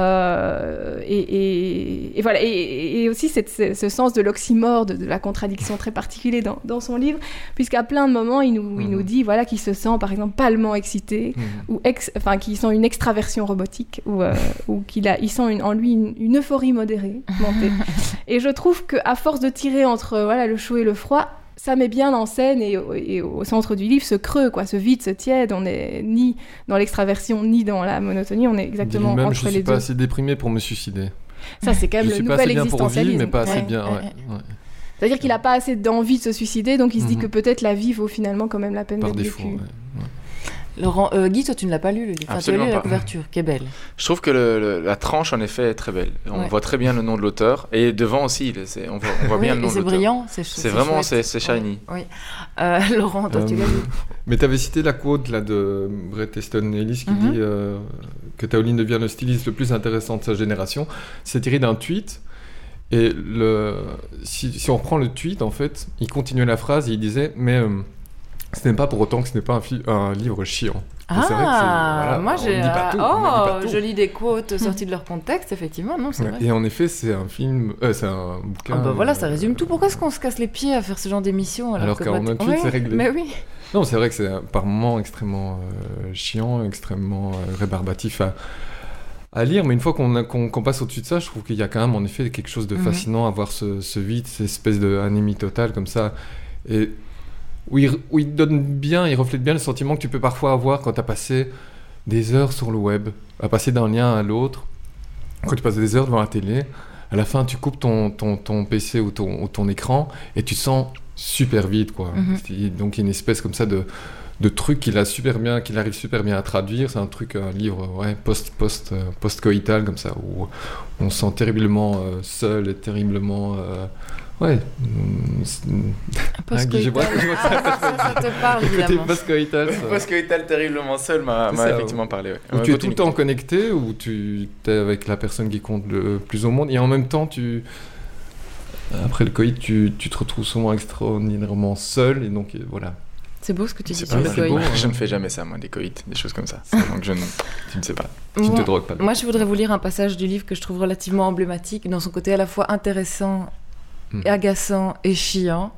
S8: Euh, et, et, et voilà, et, et aussi cette, ce sens de l'oxymore, de, de la contradiction très particulier dans, dans son livre, puisqu'à plein de moments, il nous, mm-hmm. il nous dit voilà, qu'il se sent, par exemple, palement excité, mm-hmm. ou ex, enfin, qu'il sent une extraversion robotique, ou, euh, ou qu'il a, il sent une, en lui une, une euphorie modérée, montée. Et je trouve qu'à force de tirer entre voilà, le chaud et le froid, ça met bien en scène et, et au centre du livre ce creux, quoi, ce vide, ce tiède. On n'est ni dans l'extraversion ni dans la monotonie, on est exactement entre les deux.
S11: Je ne suis pas assez déprimé pour me suicider.
S8: Ça, c'est quand même
S11: je
S8: le nouvel existentialisme.
S11: Je suis pas assez bien pour vivre, mais pas assez
S8: ouais,
S11: bien.
S8: Ouais,
S11: ouais, ouais.
S8: C'est-à-dire qu'il n'a pas assez d'envie de se suicider, donc il se dit
S11: mm-hmm.
S8: que peut-être la vie vaut finalement quand même la peine
S11: Par
S8: d'être
S11: défaut,
S8: vécue.
S11: Ouais, ouais.
S6: Laurent, euh, Guy, toi tu ne l'as pas lu le livre, enfin, tu as lu
S7: pas.
S6: la couverture, qui est belle.
S7: Je trouve que le, le, la tranche en effet est très belle. On ouais. voit très bien le nom de l'auteur et devant aussi, c'est, on voit, on voit
S6: oui,
S7: bien le nom de l'auteur.
S6: C'est brillant, c'est,
S7: c'est,
S6: c'est
S7: vraiment
S6: chouette.
S7: c'est, c'est shiny.
S6: Oui. oui. Euh, Laurent, toi euh, tu l'as lu.
S11: Mais tu avais cité la quote là, de Bret Easton Ellis qui mm-hmm. dit euh, que Taolin devient le styliste le plus intéressant de sa génération. C'est tiré d'un tweet. Et le, si, si on reprend le tweet, en fait, il continuait la phrase et il disait « Mais euh, Ce n'est pas pour autant que ce n'est pas un, fi- un livre chiant.
S6: Ah,
S11: c'est vrai que c'est, voilà,
S6: moi
S11: on
S6: j'ai.
S11: lit pas tout,
S6: oh,
S11: on lit pas tout.
S6: je lis des quotes sorties de leur contexte, effectivement, non, c'est
S11: Ouais.
S6: vrai.
S11: Et en effet, c'est un film, euh, c'est un bouquin.
S6: Ah bah voilà, ça
S11: euh,
S6: résume tout. Pourquoi est-ce qu'on se casse les pieds à faire ce genre d'émission alors,
S11: Alors
S6: que
S11: qu'en
S6: bah,
S11: vingt-huit,
S6: ouais,
S11: c'est réglé.
S6: Mais oui.
S11: Non, c'est vrai que c'est par moments extrêmement euh, chiant, extrêmement euh, rébarbatif à, à lire, mais une fois qu'on, a, qu'on, qu'on passe au-dessus de ça, je trouve qu'il y a quand même en effet quelque chose de
S6: Mhm.
S11: fascinant à voir ce, ce vide, cette espèce d'anémie totale comme ça, et où il, où il donne bien, il reflète bien le sentiment que tu peux parfois avoir quand tu as passé des heures sur le web, à passer d'un lien à l'autre, quand tu passes des heures devant la télé, à la fin tu coupes ton, ton, ton P C ou ton, ou ton écran et tu te sens super vide, quoi.
S6: Mhm.
S11: Donc il y a une espèce comme ça de, de truc qu'il a super bien, qu'il arrive super bien à traduire. C'est un truc, un livre ouais, post, post, euh, post-coïtal comme ça, où on se sent terriblement euh, seul et terriblement... euh, ouais.
S6: Post-coïtal.
S11: Je vois, je vois ça,
S6: Ah, ça te parle,
S11: le côté
S6: évidemment.
S11: post-coïtal, ça.
S7: Post-coïtal terriblement seul m'a,
S11: C'est
S7: m'a
S11: ça,
S7: effectivement
S11: où-
S7: parlé. Ouais.
S11: Où
S7: Ouais,
S11: tu es tout
S7: continue.
S11: le temps connecté, où tu es avec la personne qui compte le plus au monde, et en même temps, tu... après le coït, tu, tu te retrouves souvent extraordinairement seul, et donc euh, voilà.
S6: C'est beau ce que tu dis
S7: C'est
S6: sur
S7: pas
S6: le
S7: c'est
S6: coït.
S7: beau, je ne fais jamais ça, moi, des coïts, des choses comme ça. Donc je ne, je ne sais pas.
S11: Tu ne
S6: Moi-
S11: te drogues pas.
S6: Moi, je voudrais vous lire un passage du livre que je trouve relativement emblématique dans son côté à la fois intéressant,
S11: Hmm.
S6: et agaçant et chiant.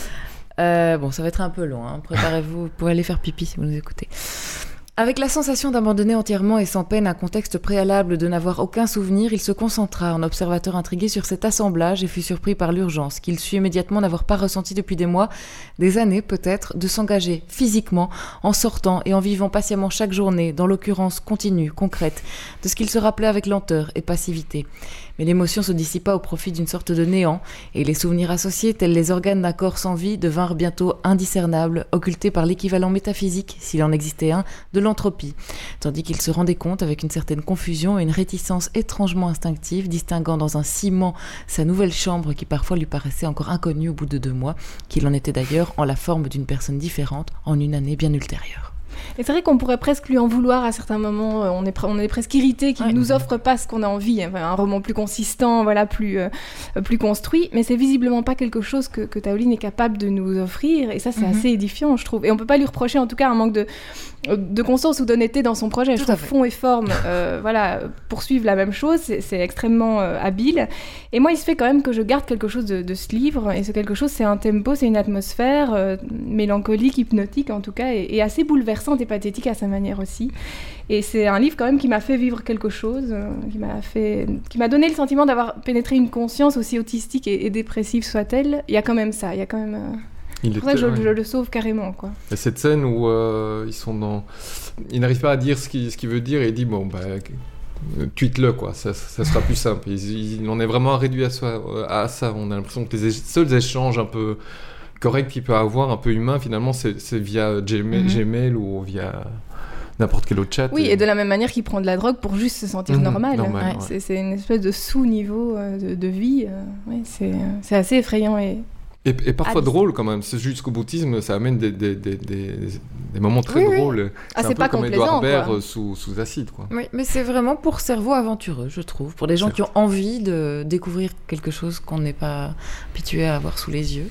S6: Euh, bon, ça va être un peu long, hein. Préparez-vous, vous pouvez aller faire pipi si vous nous écoutez. Avec la sensation d'abandonner entièrement et sans peine un contexte préalable de n'avoir aucun souvenir, il se concentra en observateur intrigué sur cet assemblage et fut surpris par l'urgence qu'il sut immédiatement n'avoir pas ressenti depuis des mois, des années peut-être, de s'engager physiquement en sortant et en vivant patiemment chaque journée, dans l'occurrence continue, concrète, de ce qu'il se rappelait avec lenteur et passivité. Mais l'émotion se dissipa au profit d'une sorte de néant, et les souvenirs associés, tels les organes d'un corps sans vie, devinrent bientôt indiscernables, occultés par l'équivalent métaphysique, s'il en existait un, de l'entropie, tandis qu'il se rendait compte avec une certaine confusion et une réticence étrangement instinctive, distinguant dans un ciment sa nouvelle chambre qui parfois lui paraissait encore inconnue au bout de deux mois, qu'il en était d'ailleurs en la forme d'une personne différente en une année bien ultérieure.
S8: Et c'est vrai qu'on pourrait presque lui en vouloir à certains moments. On est, pre- on est presque irrité qu'il ne
S6: Ouais.
S8: nous offre pas ce qu'on a envie. Enfin, un roman plus consistant, voilà, plus, euh, plus construit. Mais c'est visiblement pas quelque chose que, que Taolin est capable de nous offrir. Et ça, c'est
S6: Mhm.
S8: assez édifiant, je trouve. Et on peut pas lui reprocher, en tout cas, un manque de, de conscience ou d'honnêteté dans son projet.
S6: Tout
S8: je
S6: à
S8: trouve
S6: fait.
S8: fond et forme, euh, voilà, poursuivre la même chose. C'est, c'est extrêmement euh, habile. Et moi, il se fait quand même que je garde quelque chose de, de ce livre. Et ce quelque chose, c'est un tempo, c'est une atmosphère euh, mélancolique, hypnotique en tout cas, et, et assez bouleversante et pathétique à sa manière aussi. Et c'est un livre quand même qui m'a fait vivre quelque chose, euh, qui m'a fait, qui m'a donné le sentiment d'avoir pénétré une conscience aussi autistique et, et dépressive soit-elle. Il y a quand même ça, il y a quand même. Euh...
S11: Il
S8: C'est pour ça que je,
S11: était- ouais.
S8: je le sauve carrément, quoi.
S11: Il y a cette scène où euh, ils sont dans... Il n'arrive pas à dire ce qu'il, ce qu'il veut dire et il dit, bon, bah, euh, tweet-le, quoi, ça, ça sera plus simple. Il, il en est vraiment réduit à, soi, à ça. On a l'impression que les é- seuls échanges un peu corrects qu'il peut avoir, un peu humains, finalement, c'est, c'est via Gmail,
S8: Mhm.
S11: Gmail ou via n'importe quel autre chat.
S8: Oui, et de la même manière qu'il prend de la drogue pour juste se sentir
S11: Mhm,
S8: normal.
S11: normal,
S8: Ouais,
S11: ouais.
S8: c'est, c'est une espèce de sous-niveau euh, de, de vie. euh, ouais, c'est, c'est assez effrayant et...
S11: Et, et parfois
S8: Ah,
S11: drôle quand même. Ce jusqu'au boutisme, ça amène des, des, des, des, des moments très
S6: Oui, oui.
S11: drôles.
S8: Ah,
S11: c'est
S8: c'est
S11: un peu
S8: pas
S11: comme
S8: complaisant,
S11: Edouard Baird
S8: quoi.
S11: euh, sous, sous acide, quoi.
S6: Oui, mais c'est vraiment pour cerveau aventureux, je trouve, pour des gens qui ont envie de découvrir quelque chose qu'on n'est pas habitué à avoir sous les yeux.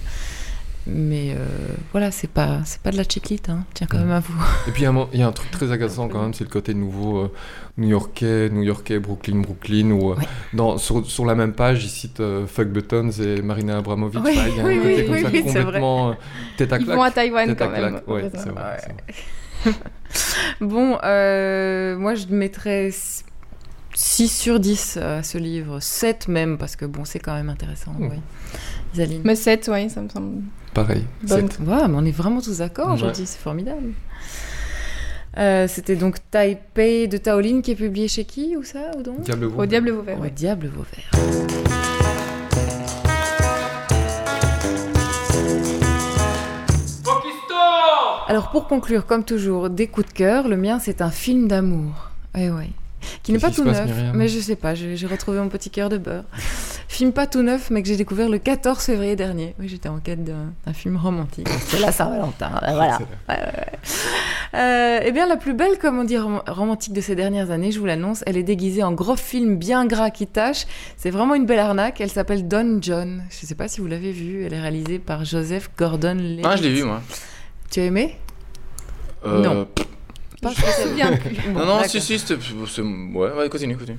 S6: Mais euh, voilà, c'est pas, c'est pas de la chiclite, hein. Tiens quand même à vous.
S11: Et puis il y a un mo- il y, a un truc très agaçant quand même, c'est le côté nouveau euh, new-yorkais, new-yorkais, Brooklyn, Brooklyn, où euh,
S6: Ouais.
S11: dans, sur, sur la même page, ils citent euh, Fuck Buttons et Marina Abramovic.
S6: Oui,
S11: Enfin, il y a
S6: oui,
S11: un côté
S6: oui,
S11: comme
S6: oui,
S11: ça
S6: oui, c'est
S11: complètement euh, tête à
S8: Ils
S11: claque.
S8: vont à Taïwan
S11: Tête à
S8: quand même.
S11: claque, ouais,
S8: heureusement.
S11: c'est vrai,
S6: Ouais.
S11: c'est vrai.
S6: Bon, euh, moi je mettrais six sur dix à ce livre, sept même, parce que bon, c'est quand même intéressant.
S11: Mm.
S6: Oui. Isaline.
S8: Mais sept, oui, ça me semble...
S11: Pareil.
S8: Bonne.
S11: sept.
S6: Ouais, mais on est vraiment tous d'accord
S11: Ouais.
S6: aujourd'hui, c'est formidable. Euh, c'était donc Taipei de Taolin qui est publié chez qui ou ça ou donc
S11: Diable vous.
S8: Au diable Vauvert,
S6: Au
S8: ouais.
S6: Diable Vauvert.
S9: Conquistor!
S6: Alors pour conclure, comme toujours, des coups de cœur, le mien c'est un film d'amour. Eh ouais. Qui n'est
S11: Qu'est-ce
S6: pas
S11: qui se
S6: tout
S11: passe,
S6: neuf,
S11: Myriam
S6: mais je sais pas, j'ai j'ai retrouvé mon petit cœur de beurre. Film pas tout neuf, mais que j'ai découvert le quatorze février dernier. Oui, j'étais en quête d'un d'un film romantique. C'est la Saint-Valentin, voilà.
S11: C'est
S6: Ouais, ouais, ouais. Euh, eh bien, la plus belle comédie rom- romantique de ces dernières années, je vous l'annonce, elle est déguisée en gros film bien gras qui tâche. C'est vraiment une belle arnaque. Elle s'appelle Don John. Je ne sais pas si vous l'avez vue. Elle est réalisée par Joseph Gordon-Levitt.
S7: Ah, je l'ai vu, moi.
S6: Tu as aimé?
S7: euh,
S6: Non. Pas
S8: C'est bien plus.
S7: Non, non, si, si, c'était... c'est- Ouais, ouais, continue, continue.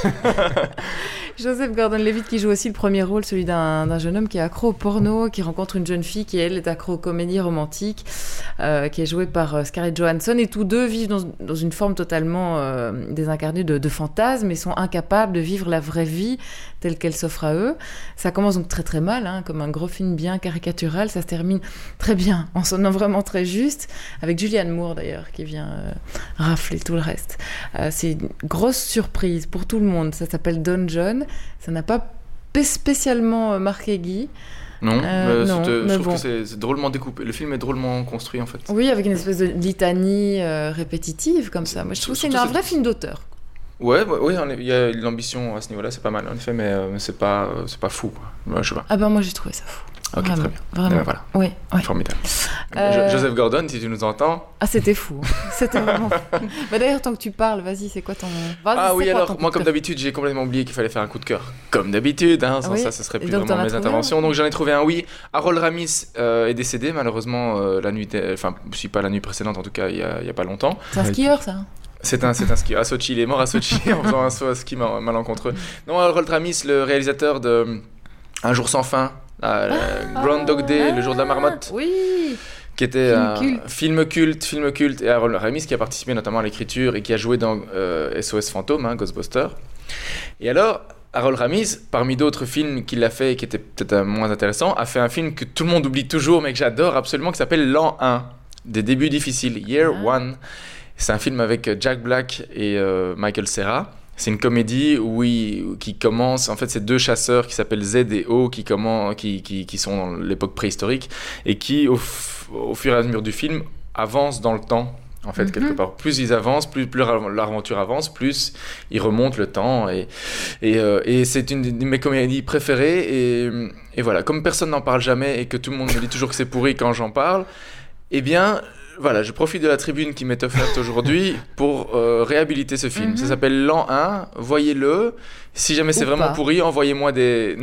S6: Joseph Gordon-Levitt qui joue aussi le premier rôle, celui d'un, d'un jeune homme qui est accro au porno, qui rencontre une jeune fille qui, elle, est accro aux comédies romantiques, euh, qui est jouée par euh, Scarlett Johansson. Et tous deux vivent dans, dans une forme totalement euh, désincarnée de, de fantasmes et sont incapables de vivre la vraie vie telle qu'elle s'offre à eux. Ça commence donc très très mal, hein, comme un gros film bien caricatural. Ça se termine très bien, en sonnant vraiment très juste, avec Julianne Moore d'ailleurs, qui vient euh, rafler tout le reste. Euh, c'est une grosse surprise pour tout le monde. Ça s'appelle Don John. Ça n'a pas p- spécialement marqué Guy.
S7: Non,
S6: Euh,
S7: mais
S6: non,
S7: c'était-
S6: mais
S7: je trouve
S6: bon.
S7: que c'est, c'est drôlement découpé. Le film est drôlement construit, en fait.
S6: Oui, avec une espèce de litanie euh, répétitive comme ça. Moi, je trouve que c'est
S7: Surtout
S6: un
S7: cette-
S6: vrai film d'auteur.
S7: Ouais, ouais, ouais, on est- il y a l'ambition à ce niveau-là, c'est pas mal, en effet, mais euh, mais c'est pas, euh, c'est pas fou, quoi. Ouais, je sais pas.
S6: Ah ben moi, j'ai trouvé ça fou.
S7: Ok,
S6: Vraiment,
S7: très bien.
S6: Vraiment.
S7: Eh ben, voilà.
S6: Oui, oui.
S7: Formidable.
S6: Euh,
S7: Jo- Joseph Gordon, si tu nous entends.
S6: Ah, c'était fou. C'était vraiment fou. Bah, d'ailleurs, tant que tu parles, vas-y, c'est quoi ton... Vas-y,
S7: Ah
S6: c'est
S7: oui,
S6: quoi
S7: alors,
S6: ton coup
S7: moi,
S6: de
S7: comme
S6: cœur
S7: d'habitude, j'ai complètement oublié qu'il fallait faire un coup de cœur. Comme d'habitude, hein, sans
S6: Oui.
S7: ça, ce serait
S6: Et
S7: plus
S6: donc, t'en
S7: vraiment
S6: as
S7: mes
S6: trouvé
S7: interventions.
S6: un
S7: Donc, j'en ai trouvé un, oui. Harold Ramis euh, est décédé, malheureusement, euh, la nuit, de- enfin, si pas la nuit précédente, en tout cas, il y a, il y a pas longtemps.
S6: C'est un skieur, ça.
S7: C'est un, c'est un skieur. À Sochi, il est mort à Sochi en faisant un saut à ski mal- malencontreux. Non, Harold Ramis, le réalisateur de Un jour sans fin, euh, Groundhog Day, Le jour de la marmotte,
S6: Oui.
S7: qui était
S8: Film
S7: un
S8: culte.
S7: film culte, film culte, et Harold Ramis qui a participé notamment à l'écriture et qui a joué dans euh, S O S Fantôme, hein, Ghostbusters. Et alors, Harold Ramis, parmi d'autres films qu'il a fait et qui étaient peut-être euh, moins intéressants, a fait un film que tout le monde oublie toujours, mais que j'adore absolument, qui s'appelle L'an un, des débuts difficiles, Year One. C'est un film avec Jack Black et euh, Michael Cera. C'est une comédie où il, qui commence, en fait, c'est deux chasseurs qui s'appellent Z et O qui, comment, qui, qui, qui sont dans l'époque préhistorique et qui, au, f- au fur et à mesure du film, avancent dans le temps. En fait,
S6: Mhm.
S7: quelque part, plus ils avancent, plus, plus leur l'aventure avance, plus ils remontent le temps. Et, et, euh, et c'est une de mes comédies préférées. Et, et voilà, comme personne n'en parle jamais et que tout le monde me dit toujours que c'est pourri quand j'en parle, eh bien, voilà, je profite de la tribune qui m'est offerte aujourd'hui pour euh, réhabiliter ce film.
S6: Mhm.
S7: Ça s'appelle L'an un, voyez-le. Si jamais c'est
S6: Ou
S7: vraiment
S6: pas.
S7: pourri, envoyez-moi des,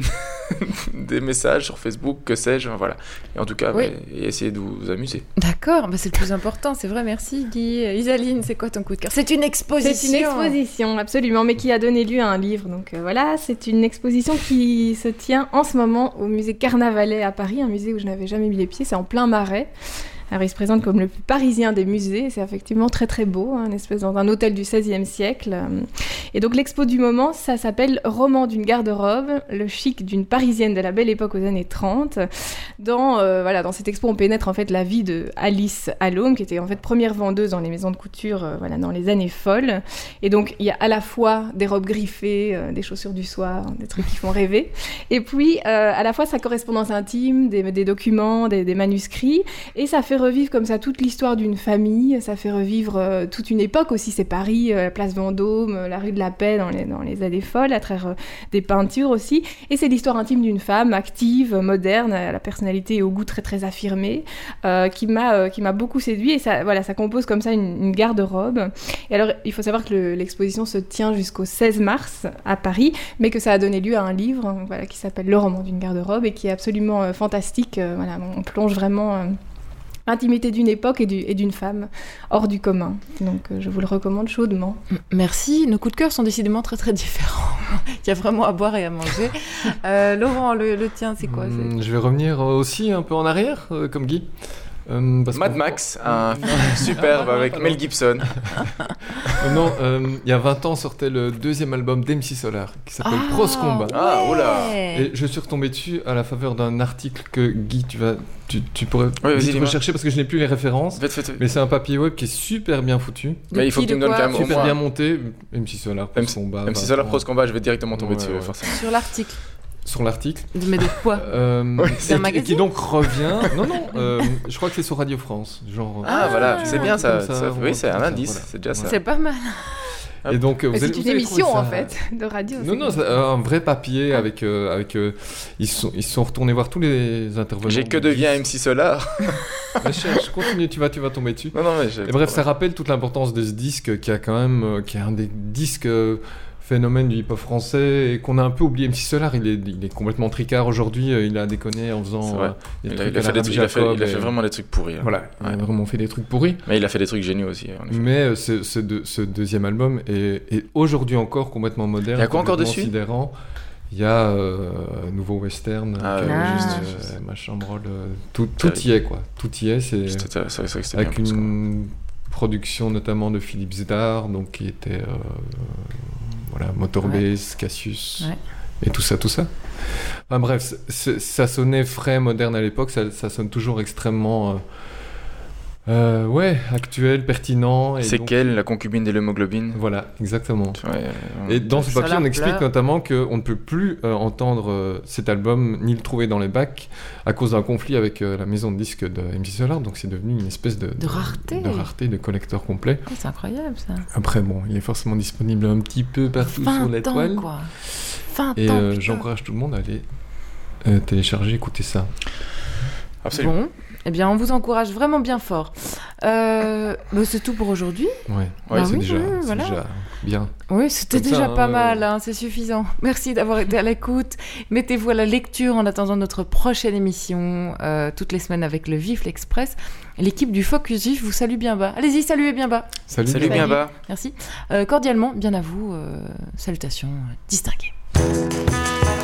S7: des messages sur Facebook, que sais-je, voilà. Et en tout cas,
S6: Oui.
S7: mais, essayez de vous amuser.
S6: D'accord, bah, c'est le plus important, c'est vrai, merci Guy. Isaline, c'est quoi ton coup de cœur? C'est une exposition.
S8: C'est une exposition, absolument, mais qui a donné lieu à un livre. Donc euh, voilà, c'est une exposition qui se tient en ce moment au musée Carnavalet à Paris, un musée où je n'avais jamais mis les pieds, c'est en plein Marais. Alors il se présente comme le plus parisien des musées, c'est effectivement très très beau, hein, une espèce dans un hôtel du seizième siècle. Et donc l'expo du moment, ça s'appelle Roman d'une garde-robe, le chic d'une parisienne de la belle époque aux années trente. Dans, euh, voilà, dans cette expo, on pénètre en fait la vie de Alice Allôme, qui était en fait première vendeuse dans les maisons de couture euh, voilà, dans les années folles. Et donc il y a à la fois des robes griffées, euh, des chaussures du soir, des trucs qui font rêver, et puis euh, à la fois sa correspondance intime, des, des documents, des, des manuscrits, et ça fait revivre comme ça toute l'histoire d'une famille, ça fait revivre euh, toute une époque aussi, c'est Paris, euh, la place Vendôme, euh, la rue de la Paix dans les, dans les années folles, à travers euh, des peintures aussi, et c'est l'histoire intime d'une femme active, moderne, à la personnalité et au goût très très affirmé, euh, qui m'a euh, qui m'a beaucoup séduit, et ça, voilà, ça compose comme ça une, une garde-robe. Et alors il faut savoir que le, l'exposition se tient jusqu'au seize mars à Paris, mais que ça a donné lieu à un livre, hein, voilà, qui s'appelle Le roman d'une garde-robe, et qui est absolument euh, fantastique, euh, voilà, on plonge vraiment... Euh, Intimité d'une époque et, du, et d'une femme hors du commun. Donc euh, je vous le recommande chaudement.
S6: Merci, nos coups de cœur sont décidément très très différents. Il y a vraiment à boire et à manger. Euh, Laurent, le, le tien, c'est quoi?
S11: Hum, Je vais revenir aussi un peu en arrière, euh, comme Guy. Euh, parce
S7: Mad
S11: qu'on-
S7: Max, un film superbe avec Mel Gibson.
S11: Euh, non, euh, il y a vingt ans sortait le deuxième album d'M C Solar qui s'appelle
S6: Ah,
S11: Pros Combat.
S7: Ah, oula.
S11: Et je suis retombé dessus à la faveur d'un article que Guy, tu vas, tu, tu pourrais
S7: vas-y,
S11: vite
S7: dis-moi.
S11: rechercher parce que je n'ai plus les références.
S7: Faites, faites.
S11: Mais c'est un papier web qui est super bien foutu,
S7: Mais il faut que tu me donnes quand même au
S11: super
S7: moins.
S11: bien monté. M C Solar, Pros
S7: M C
S11: Combat.
S7: Même si
S11: vingt
S7: c'est la
S11: ans.
S7: prose combat, je vais directement tomber
S11: Ouais,
S7: dessus,
S11: ouais.
S7: forcément.
S6: Sur l'article.
S11: Sur l'article.
S6: Mais de quoi?
S11: Euh,
S7: Ouais,
S11: et
S6: c'est un
S11: qui- et
S6: magazine
S11: qui donc revient. Non, non, euh, je crois que c'est sur Radio France. Genre,
S7: Ah, voilà,
S6: Ah,
S7: c'est bien ça.
S11: comme ça,
S7: ça-
S11: on
S7: oui,
S11: va
S7: c'est
S11: comme
S7: un
S11: ça,
S7: indice,
S11: voilà.
S7: c'est déjà ça.
S6: C'est pas mal.
S11: Et donc, euh, vous
S8: Mais
S11: allez-
S8: c'est
S11: vous
S8: une
S11: allez trouver
S8: émission
S11: ça-
S8: en fait de radio.
S11: Non,
S8: c'est-
S11: non, c'est un vrai papier avec. euh, avec euh, ils, se sont, ils se sont retournés voir tous les intervenants.
S7: J'ai que devient M C Solar.
S11: Mais cherche, continue, tu vas, tu vas tomber dessus.
S7: Non, non, mais j'ai.
S11: Et bref, ça rappelle toute l'importance de ce disque qui a quand même. euh, qui est un des disques. euh, phénomène du hip-hop français et qu'on a un peu oublié. M C Solar, il est, il est complètement tricard aujourd'hui. Il a déconné en faisant. Euh, des
S7: il, a,
S11: trucs
S7: il, a fait des trucs, il, a fait, il a fait
S11: et...
S7: vraiment des trucs pourris. Hein.
S11: Voilà,
S7: ouais.
S11: il a vraiment fait des trucs pourris.
S7: Mais il a fait des trucs géniaux aussi. En effet.
S11: Mais ce, ce, de, ce deuxième album est, est aujourd'hui encore complètement moderne.
S7: Il y a quoi encore dessus?
S11: Sidérant. Il y a euh, Nouveau Western,
S7: ah,
S11: euh,
S7: ah,
S11: juste,
S7: juste,
S11: euh, machin brol, euh, tout, tout y est quoi. Tout y est. C'est,
S7: c'était, c'est vrai que c'était
S11: avec
S7: bien
S11: une production notamment de Philippe Zdar, donc qui était euh, voilà, Motorbase, ouais. Cassius, ouais. et tout ça, tout ça. Enfin bref, c'est, c'est, ça sonnait frais, moderne à l'époque, ça, ça sonne toujours extrêmement... Euh, Euh, ouais, actuel, pertinent.
S7: Et c'est donc... quelle, la concubine de l'hémoglobine?
S11: Voilà, exactement.
S7: Ouais, euh,
S11: et dans ce papier, on explique
S6: plat.
S11: notamment qu'on ne peut plus euh, entendre euh, cet album, ni le trouver dans les bacs, à cause d'un conflit avec euh, la maison de disques de M C Solar, donc c'est devenu une espèce de, de,
S6: de rareté,
S11: de, rareté, de collector complet.
S6: Oh, c'est incroyable ça.
S11: Après, bon, il est forcément disponible un petit peu partout sur la toile.
S6: Quoi. vingt
S11: et
S6: ans,
S11: euh, j'encourage tout le monde à aller euh, télécharger, écouter ça.
S7: Absolument.
S6: Bon. Eh bien, on vous encourage vraiment bien fort. Euh, bah, c'est tout pour aujourd'hui.
S11: Ouais, ouais
S6: bah
S11: c'est,
S6: oui,
S11: déjà,
S6: oui,
S11: c'est
S6: voilà.
S11: déjà bien.
S6: Oui, c'était
S11: Comme
S6: déjà
S11: ça,
S6: pas
S11: hein,
S6: mal, hein, c'est suffisant. Merci d'avoir été à l'écoute. Mettez-vous à la lecture en attendant notre prochaine émission, euh, toutes les semaines avec le Vif l'Express. L'équipe du Focus Vif vous salue bien bas. Allez-y, saluez bien bas.
S11: Salut,
S7: salut bien bas.
S6: Merci. Euh, cordialement, bien à vous. Euh, salutations distinguées.